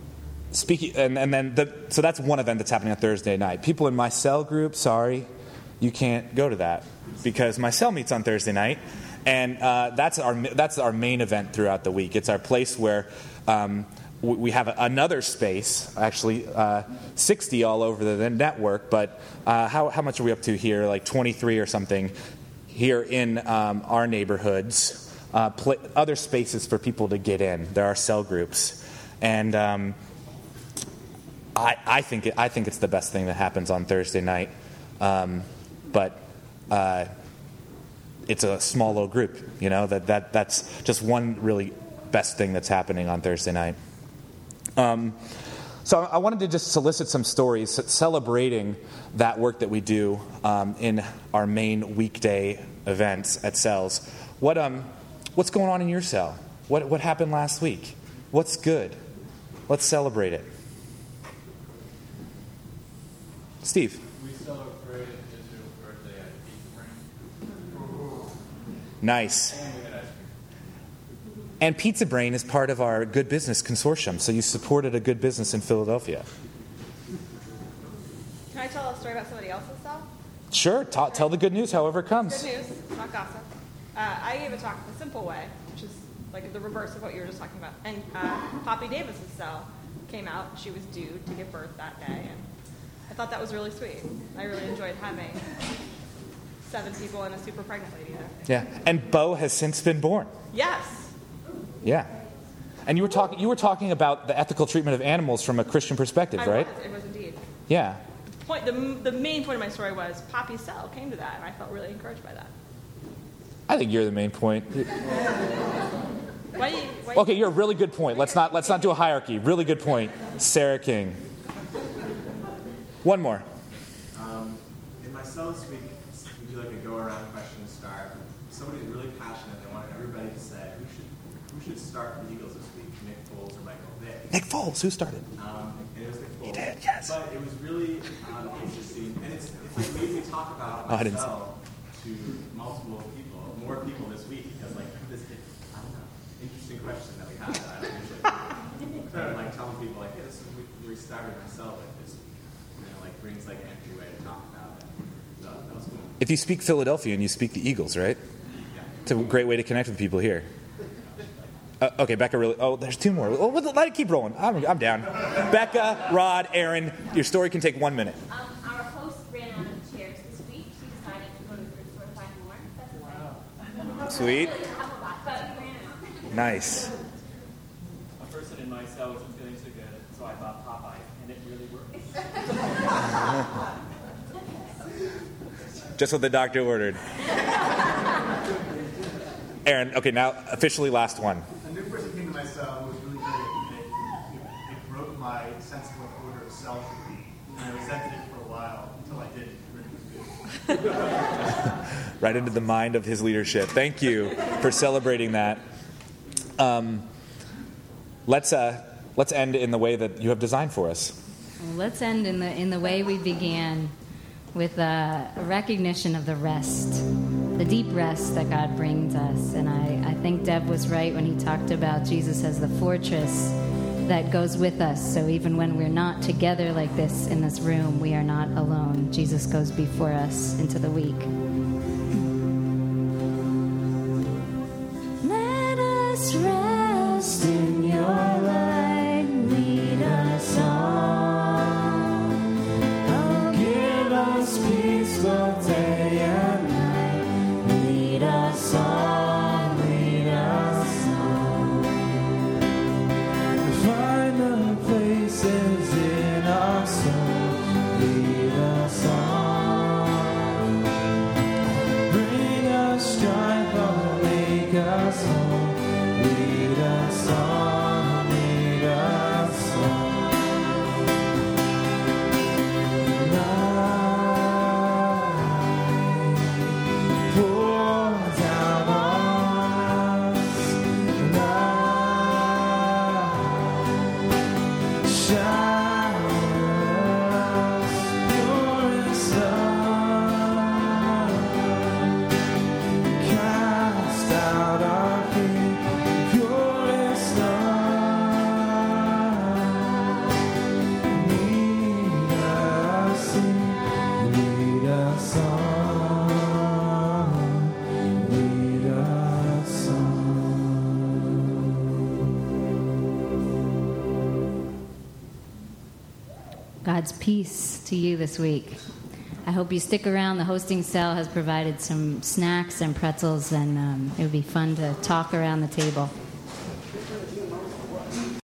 [SPEAKER 16] speaking and, and then the, so that's one event that's happening on Thursday night. People in my cell group, sorry. you can't go to that because my cell meets on Thursday night, and uh, that's our that's our main event throughout the week. It's our place where um, we have another space, actually uh, sixty all over the network, but uh, how, how much are we up to here? Like twenty-three or something here in um, our neighborhoods. Uh, pl- other spaces for people to get in. There are cell groups. And um, I, I, think it, I think it's the best thing that happens on Thursday night. Um, but uh, it's a small little group, you know, that, that that's just one really best thing that's happening on Thursday night. Um, so I wanted to just solicit some stories celebrating that work that we do um, in our main weekday events at cells. What um, what's going on in your cell? What what happened last week? What's good? Let's celebrate it. Steve.
[SPEAKER 17] We celebrated Israel's birthday at Pizza Brain.
[SPEAKER 16] Nice.
[SPEAKER 17] And we had ice cream.
[SPEAKER 16] And Pizza Brain is part of our Good Business Consortium, so you supported a good business in Philadelphia.
[SPEAKER 18] Can I tell a story about somebody else's cell?
[SPEAKER 16] Sure, ta- tell the good news however it comes.
[SPEAKER 18] Good news, not gossip. Uh, I gave a talk the simple way, which is like the reverse of what you were just talking about. And uh, Poppy Davis's cell came out. She was due to give birth that day, and I thought that was really sweet. I really enjoyed having seven people and a super pregnant lady there.
[SPEAKER 16] Yeah, and Bo has since been born.
[SPEAKER 18] Yes.
[SPEAKER 16] Yeah, and you were talking you were talking about the ethical treatment of animals from a Christian perspective,
[SPEAKER 18] I
[SPEAKER 16] right?
[SPEAKER 18] was. It was indeed.
[SPEAKER 16] Yeah.
[SPEAKER 18] The point, the, the main point of my story was Poppy's cell came to that, and I felt really encouraged by that.
[SPEAKER 16] I think you're the main point.
[SPEAKER 18] Why, why,
[SPEAKER 16] Okay, you're a really good point. Let's not let's not do a hierarchy. Really good point, Sarah King. One more.
[SPEAKER 19] Um, in my cell this week, we do like a go-around question star. Somebody's really passionate. They wanted everybody to say who should who should start for the Eagles this week, Nick Foles or Michael Vick.
[SPEAKER 16] Nick Foles, who started?
[SPEAKER 19] Um, and it was Nick Foles.
[SPEAKER 16] He did, yes.
[SPEAKER 19] But it was really um, interesting, and it's it's like made me talk about
[SPEAKER 16] Oh, I didn't
[SPEAKER 19] myself to multiple people, more people this week, because like this, I don't know, interesting question that we had. That I don't usually kind of like telling people like, hey, this is we, we started myself like this week. You know, like brings like an entry way to talk about it. So that was cool.
[SPEAKER 16] If you speak Philadelphia and you speak the Eagles, right?
[SPEAKER 19] Yeah.
[SPEAKER 16] It's a great way to connect with people here. Uh, okay, Becca really... Oh, there's two more. Oh, let it keep rolling. I'm, I'm down. Becca, Rod, Aaron, your story can take one minute.
[SPEAKER 9] Um, our host ran out of chairs this week. She decided to go to the thrift store to find more. That's okay.
[SPEAKER 16] Sweet.
[SPEAKER 9] But we ran out.
[SPEAKER 16] Nice.
[SPEAKER 1] A person in my cell wasn't feeling so good, so I bought Popeye, and it really worked.
[SPEAKER 16] Just what the doctor ordered. Aaron, okay, now officially last one.
[SPEAKER 20] A new person came to my cell who was really great. It, it, it broke my sense of what order of cell should be. And I resented it for a while until I did. It really was good.
[SPEAKER 16] Right into the mind of his leadership. Thank you for celebrating that. Um, let's uh, let's end in the way that you have designed for us.
[SPEAKER 2] Let's end in the in the way we began, with a, a recognition of the rest, the deep rest that God brings us. And I, I think Deb was right when he talked about Jesus as the fortress that goes with us. So even when we're not together like this in this room, we are not alone. Jesus goes before us into the week. Let us rest in your light, lead us on. Oh, give us peace both day and night, lead us on, lead us on. Find the places in our soul, lead us on. Bring us strife, oh, make us whole, lead us on, lead us on. Night, pour down on us, night, shower us, purest love, cast out our fear. God's peace to you this week. I hope you stick around. The hosting cell has provided some snacks and pretzels, and um, it would be fun to talk around the table.